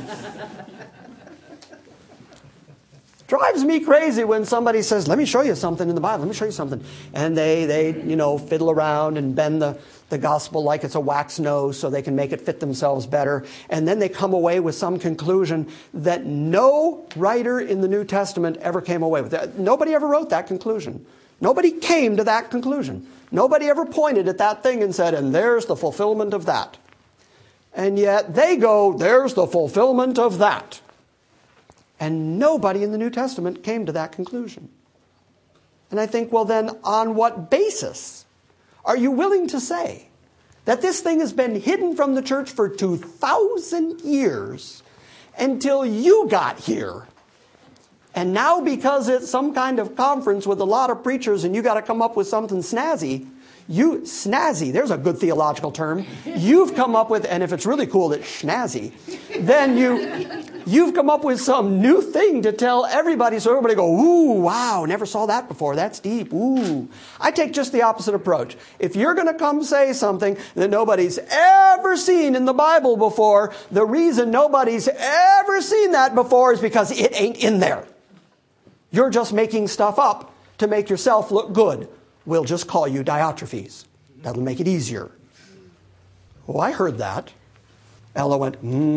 Drives me crazy when somebody says, let me show you something in the Bible. Let me show you something. And they fiddle around and bend the gospel like it's a wax nose so they can make it fit themselves better. And then they come away with some conclusion that no writer in the New Testament ever came away with. Nobody ever wrote that conclusion. Nobody came to that conclusion. Nobody ever pointed at that thing and said, and there's the fulfillment of that. And yet they go, there's the fulfillment of that. And nobody in the New Testament came to that conclusion. And I think, well then, on what basis are you willing to say that this thing has been hidden from the church for 2,000 years until you got here? And now because it's some kind of conference with a lot of preachers and you got to come up with something snazzy, there's a good theological term. You've come up with, and if it's really cool, it's schnazzy. Then you've come up with some new thing to tell everybody, so everybody go, ooh, wow, never saw that before. That's deep. Ooh. I take just the opposite approach. If you're going to come say something that nobody's ever seen in the Bible before, the reason nobody's ever seen that before is because it ain't in there. You're just making stuff up to make yourself look good. We'll just call you Diotrephes. That'll make it easier. Oh, I heard that. Ella went,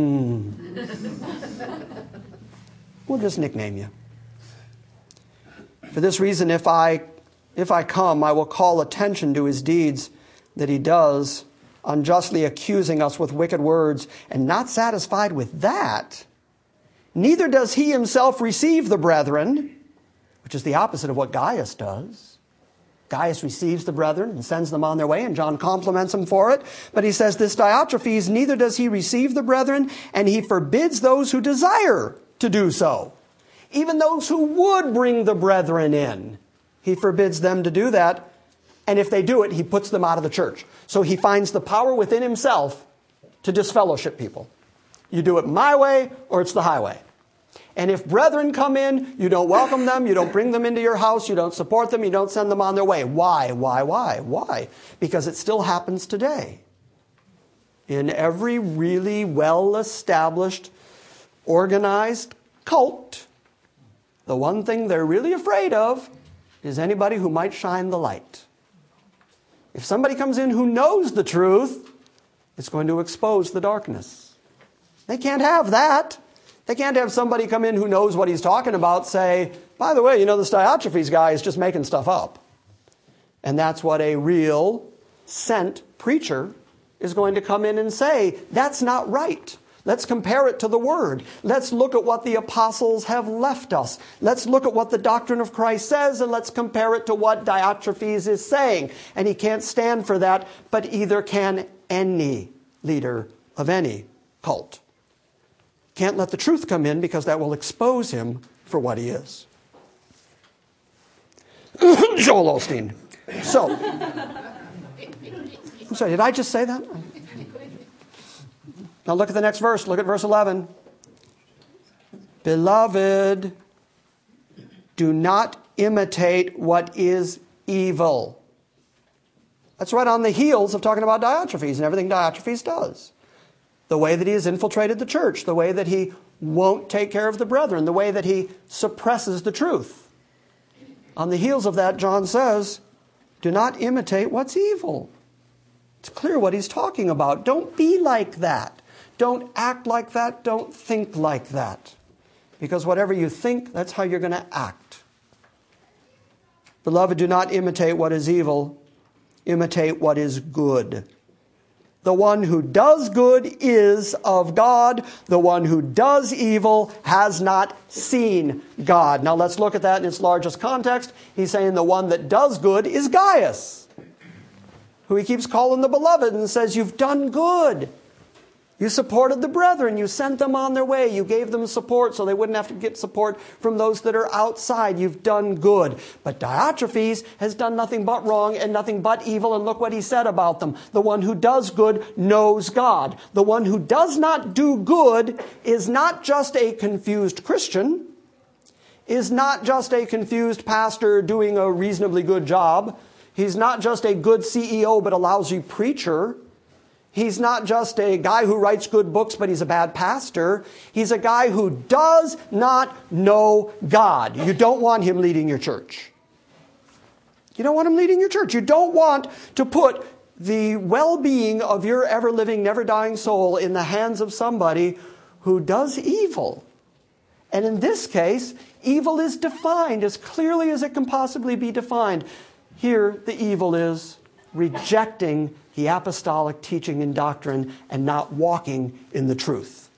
We'll just nickname you. For this reason, if I come, I will call attention to his deeds that he does, unjustly accusing us with wicked words, and not satisfied with that, neither does he himself receive the brethren, which is the opposite of what Gaius does. Gaius receives the brethren and sends them on their way, and John compliments him for it. But he says, this Diotrephes, neither does he receive the brethren, and he forbids those who desire to do so. Even those who would bring the brethren in, he forbids them to do that. And if they do it, he puts them out of the church. So he finds the power within himself to disfellowship people. You do it my way, or it's the highway. And if brethren come in, you don't welcome them, you don't bring them into your house, you don't support them, you don't send them on their way. Why? Why? Because it still happens today. In every really well-established, organized cult, the one thing they're really afraid of is anybody who might shine the light. If somebody comes in who knows the truth, it's going to expose the darkness. They can't have that. They can't have somebody come in who knows what he's talking about say, by the way, this Diotrephes guy is just making stuff up. And that's what a real sent preacher is going to come in and say, that's not right. Let's compare it to the Word. Let's look at what the apostles have left us. Let's look at what the doctrine of Christ says, and let's compare it to what Diotrephes is saying. And he can't stand for that, but either can any leader of any cult. Can't let the truth come in because that will expose him for what he is. Joel Osteen. So, I'm sorry, did I just say that? Now look at the next verse. Look at verse 11. Beloved, do not imitate what is evil. That's right on the heels of talking about Diotrephes and everything Diotrephes does. The way that he has infiltrated the church, the way that he won't take care of the brethren, the way that he suppresses the truth. On the heels of that, John says, do not imitate what's evil. It's clear what he's talking about. Don't be like that. Don't act like that. Don't think like that. Because whatever you think, that's how you're going to act. Beloved, do not imitate what is evil. Imitate what is good. The one who does good is of God. The one who does evil has not seen God. Now let's look at that in its largest context. He's saying the one that does good is Gaius, who he keeps calling the beloved and says, you've done good. You supported the brethren. You sent them on their way. You gave them support so they wouldn't have to get support from those that are outside. You've done good. But Diotrephes has done nothing but wrong and nothing but evil. And look what he said about them. The one who does good knows God. The one who does not do good is not just a confused Christian, is not just a confused pastor doing a reasonably good job. He's not just a good CEO but a lousy preacher. He's not just a guy who writes good books, but he's a bad pastor. He's a guy who does not know God. You don't want him leading your church. You don't want him leading your church. You don't want to put the well-being of your ever-living, never-dying soul in the hands of somebody who does evil. And in this case, evil is defined as clearly as it can possibly be defined. Here, the evil is rejecting the apostolic teaching and doctrine and not walking in the truth.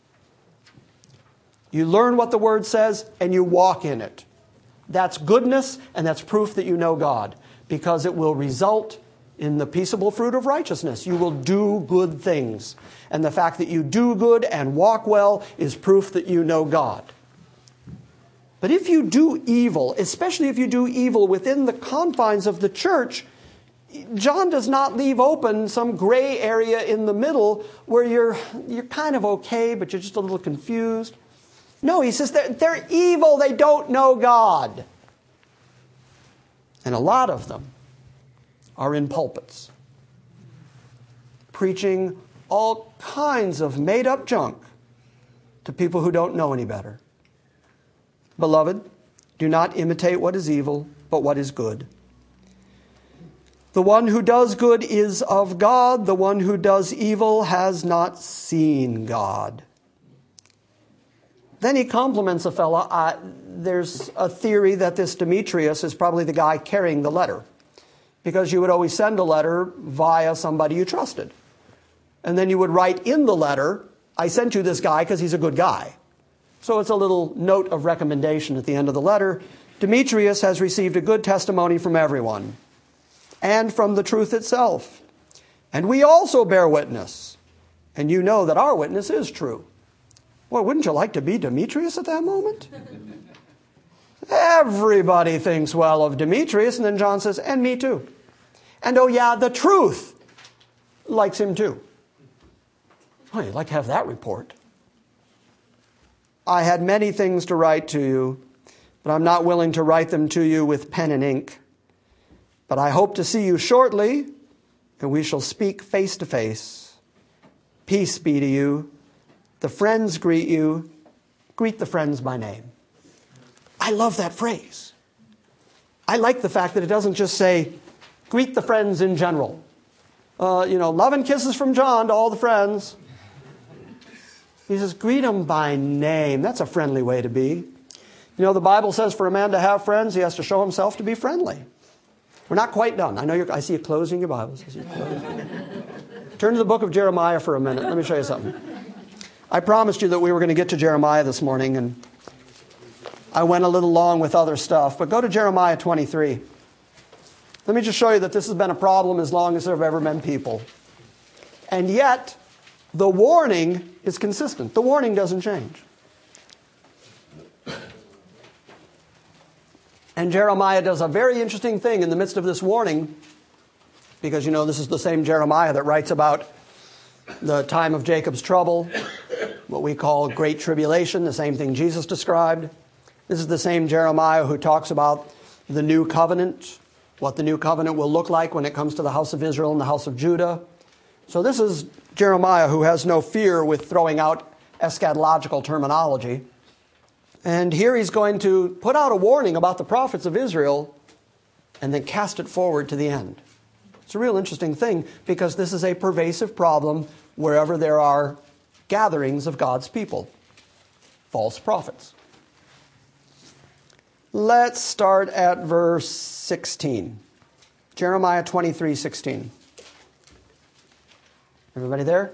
You learn what the Word says and you walk in it. That's goodness and that's proof that you know God, because it will result in the peaceable fruit of righteousness. You will do good things. And the fact that you do good and walk well is proof that you know God. But if you do evil, especially if you do evil within the confines of the church, John does not leave open some gray area in the middle where you're kind of okay, but you're just a little confused. No, he says they're evil. They don't know God. And a lot of them are in pulpits, preaching all kinds of made-up junk to people who don't know any better. Beloved, do not imitate what is evil, but what is good. The one who does good is of God. The one who does evil has not seen God. Then he compliments a fellow. There's a theory that this Demetrius is probably the guy carrying the letter, because you would always send a letter via somebody you trusted. And then you would write in the letter, I sent you this guy because he's a good guy. So it's a little note of recommendation at the end of the letter. Demetrius has received a good testimony from everyone and from the truth itself. And we also bear witness. And you know that our witness is true. Well, wouldn't you like to be Demetrius at that moment? Everybody thinks well of Demetrius. And then John says, and me too. And oh yeah, the truth likes him too. Oh, you'd like to have that report. I had many things to write to you, but I'm not willing to write them to you with pen and ink. But I hope to see you shortly, and we shall speak face to face. Peace be to you. The friends greet you. Greet the friends by name. I love that phrase. I like the fact that it doesn't just say, greet the friends in general. Love and kisses from John to all the friends. He says, greet them by name. That's a friendly way to be. The Bible says for a man to have friends, he has to show himself to be friendly. We're not quite done. I see you closing your Bibles. Turn to the book of Jeremiah for a minute. Let me show you something. I promised you that we were going to get to Jeremiah this morning, and I went a little long with other stuff. But go to Jeremiah 23. Let me just show you that this has been a problem as long as there have ever been people. And yet, the warning is consistent. The warning doesn't change. And Jeremiah does a very interesting thing in the midst of this warning, because this is the same Jeremiah that writes about the time of Jacob's trouble, what we call great tribulation, the same thing Jesus described. This is the same Jeremiah who talks about the new covenant, what the new covenant will look like when it comes to the house of Israel and the house of Judah. So this is Jeremiah who has no fear with throwing out eschatological terminology. And here he's going to put out a warning about the prophets of Israel and then cast it forward to the end. It's a real interesting thing because this is a pervasive problem wherever there are gatherings of God's people. False prophets. Let's start at verse 16. Jeremiah 23:16. Everybody there?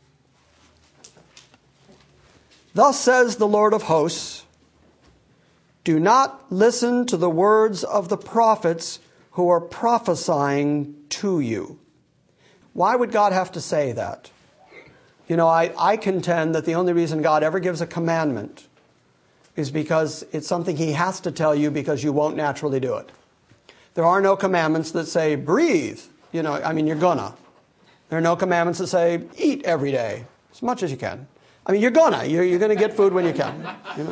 Thus says the Lord of hosts, do not listen to the words of the prophets who are prophesying to you. Why would God have to say that? I contend that the only reason God ever gives a commandment is because it's something he has to tell you because you won't naturally do it. There are no commandments that say, breathe. You're gonna. There are no commandments that say, eat every day, as much as you can. You're gonna get food when you can.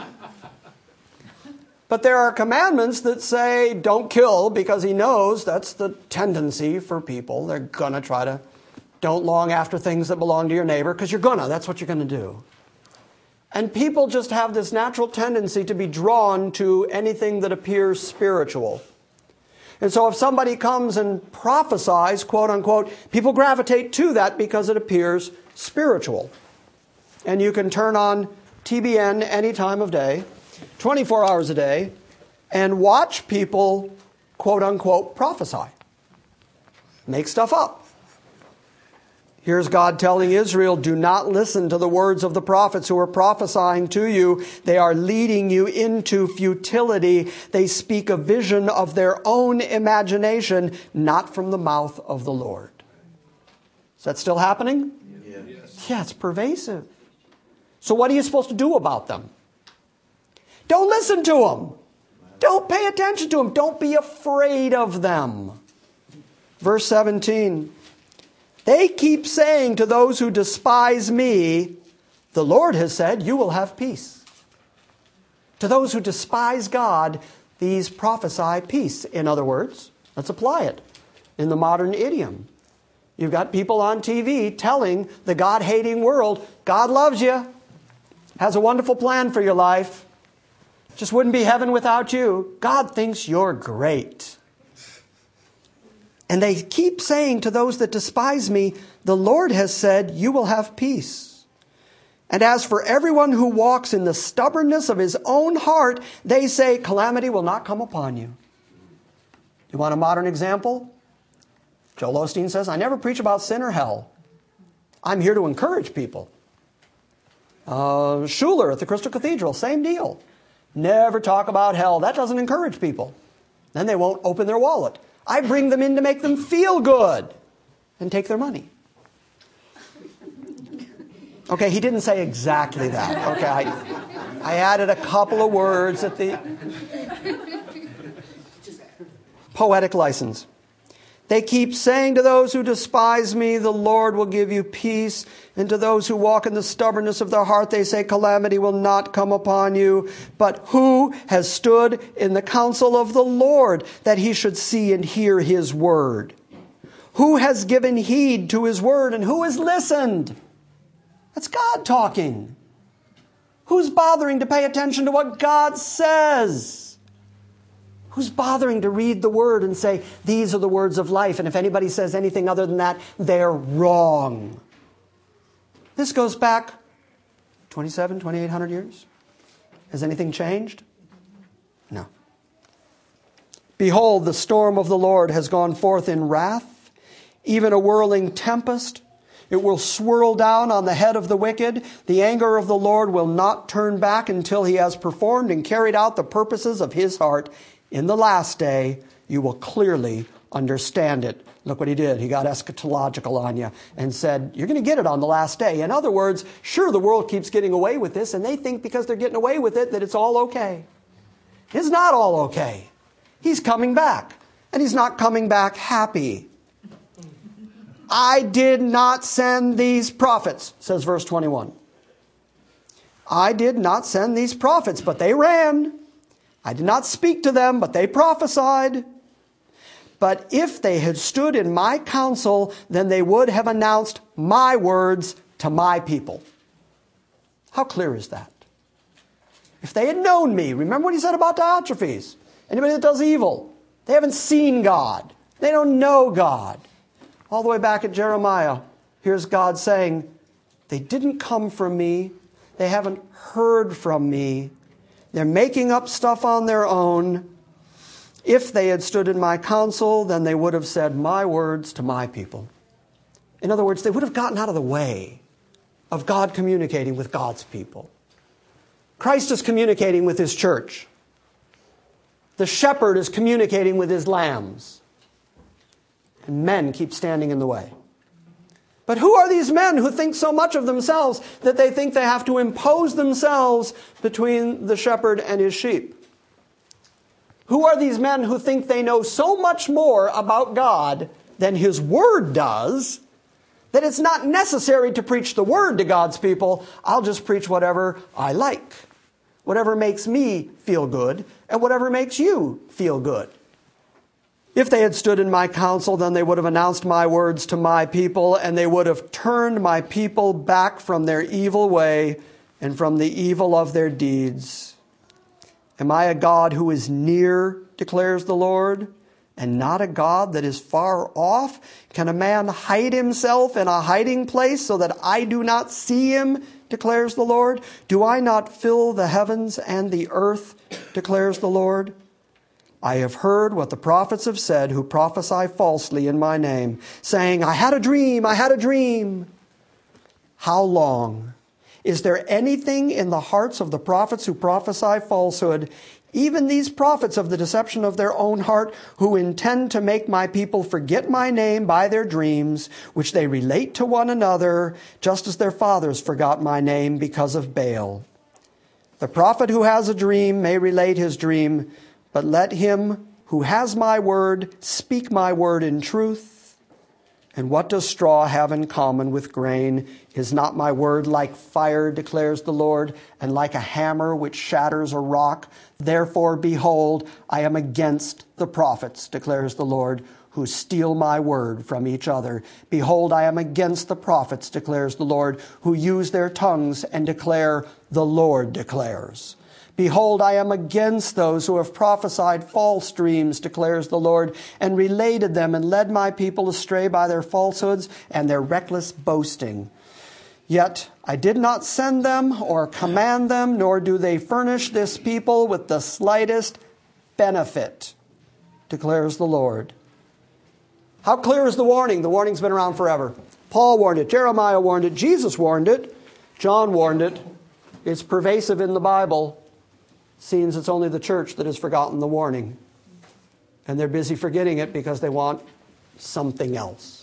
But there are commandments that say, don't kill, because he knows that's the tendency for people. They're gonna try to, don't long after things that belong to your neighbor, because that's what you're gonna do. And people just have this natural tendency to be drawn to anything that appears spiritual. And so if somebody comes and prophesies, quote unquote, people gravitate to that because it appears spiritual. And you can turn on TBN any time of day, 24 hours a day, and watch people, quote unquote, prophesy. Make stuff up. Here's God telling Israel, do not listen to the words of the prophets who are prophesying to you. They are leading you into futility. They speak a vision of their own imagination, not from the mouth of the Lord. Is that still happening? Yes. Yeah, it's pervasive. So what are you supposed to do about them? Don't listen to them. Don't pay attention to them. Don't be afraid of them. Verse 17. They keep saying to those who despise me, the Lord has said, you will have peace. To those who despise God, these prophesy peace. In other words, let's apply it in the modern idiom. You've got people on TV telling the God-hating world, God loves you, has a wonderful plan for your life. Just wouldn't be heaven without you. God thinks you're great. And they keep saying to those that despise me, the Lord has said, you will have peace. And as for everyone who walks in the stubbornness of his own heart, they say, calamity will not come upon you. You want a modern example? Joel Osteen says, I never preach about sin or hell. I'm here to encourage people. Schuller at the Crystal Cathedral, same deal. Never talk about hell. That doesn't encourage people. Then they won't open their wallet. I bring them in to make them feel good and take their money. Okay, he didn't say exactly that. Okay, I added a couple of words at the poetic license. They keep saying to those who despise me, the Lord will give you peace. And to those who walk in the stubbornness of their heart, they say, calamity will not come upon you. But who has stood in the counsel of the Lord that he should see and hear his word? Who has given heed to his word and who has listened? That's God talking. Who's bothering to pay attention to what God says? Who's bothering to read the Word and say, these are the words of life, and if anybody says anything other than that, they're wrong? This goes back 2,800 years. Has anything changed? No. Behold, the storm of the Lord has gone forth in wrath, even a whirling tempest. It will swirl down on the head of the wicked. The anger of the Lord will not turn back until he has performed and carried out the purposes of his heart. In the last day, you will clearly understand it. Look what he did. He got eschatological on you and said, you're going to get it on the last day. In other words, sure, the world keeps getting away with this, and they think because they're getting away with it that it's all okay. It's not all okay. He's coming back, and he's not coming back happy. I did not send these prophets, says verse 21. I did not send these prophets, but they ran. I did not speak to them, but they prophesied. But if they had stood in my counsel, then they would have announced my words to my people. How clear is that? If they had known me, remember what he said about Diotrephes. Anybody that does evil, they haven't seen God. They don't know God. All the way back at Jeremiah, here's God saying, they didn't come from me. They haven't heard from me. They're making up stuff on their own. If they had stood in my counsel, then they would have said my words to my people. In other words, they would have gotten out of the way of God communicating with God's people. Christ is communicating with his church. The shepherd is communicating with his lambs. And men keep standing in the way. But who are these men who think so much of themselves that they think they have to impose themselves between the shepherd and his sheep? Who are these men who think they know so much more about God than his word does, that it's not necessary to preach the word to God's people? I'll just preach whatever I like, whatever makes me feel good, and whatever makes you feel good. If they had stood in my counsel, then they would have announced my words to my people, and they would have turned my people back from their evil way and from the evil of their deeds. Am I a God who is near, declares the Lord, and not a God that is far off? Can a man hide himself in a hiding place so that I do not see him, declares the Lord? Do I not fill the heavens and the earth, declares the Lord? I have heard what the prophets have said who prophesy falsely in my name, saying, I had a dream, I had a dream. How long? Is there anything in the hearts of the prophets who prophesy falsehood, even these prophets of the deception of their own heart, who intend to make my people forget my name by their dreams, which they relate to one another, just as their fathers forgot my name because of Baal? The prophet who has a dream may relate his dream, but let him who has my word speak my word in truth. And what does straw have in common with grain? Is not my word like fire, declares the Lord, and like a hammer which shatters a rock? Therefore, behold, I am against the prophets, declares the Lord, who steal my word from each other. Behold, I am against the prophets, declares the Lord, who use their tongues and declare, the Lord declares. Behold, I am against those who have prophesied false dreams, declares the Lord, and related them and led my people astray by their falsehoods and their reckless boasting. Yet I did not send them or command them, nor do they furnish this people with the slightest benefit, declares the Lord. How clear is the warning? The warning's been around forever. Paul warned it. Jeremiah warned it. Jesus warned it. John warned it. It's pervasive in the Bible. Seems it's only the church that has forgotten the warning. And they're busy forgetting it because they want something else.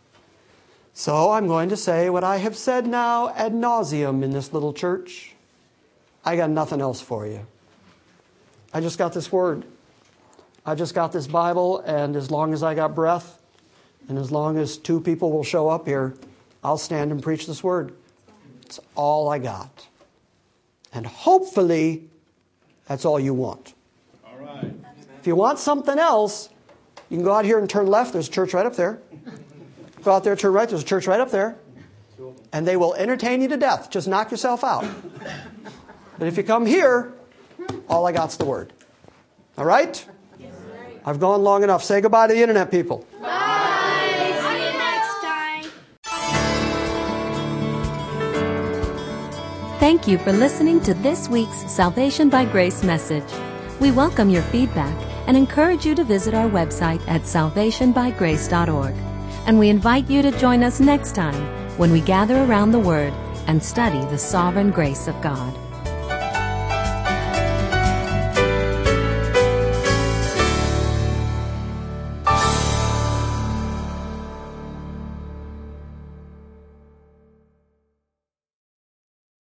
So I'm going to say what I have said now ad nauseum in this little church. I got nothing else for you. I just got this word. I just got this Bible, and as long as I got breath, and as long as 2 people will show up here, I'll stand and preach this word. It's all I got. And hopefully, that's all you want. All right. If you want something else, you can go out here and turn left. There's a church right up there. Go out there, turn right. There's a church right up there. And they will entertain you to death. Just knock yourself out. But if you come here, all I got's the word. All right? I've gone long enough. Say goodbye to the internet, people. Bye. See you next time. Thank you for listening to this week's Salvation by Grace message. We welcome your feedback and encourage you to visit our website at salvationbygrace.org. And we invite you to join us next time when we gather around the Word and study the sovereign grace of God.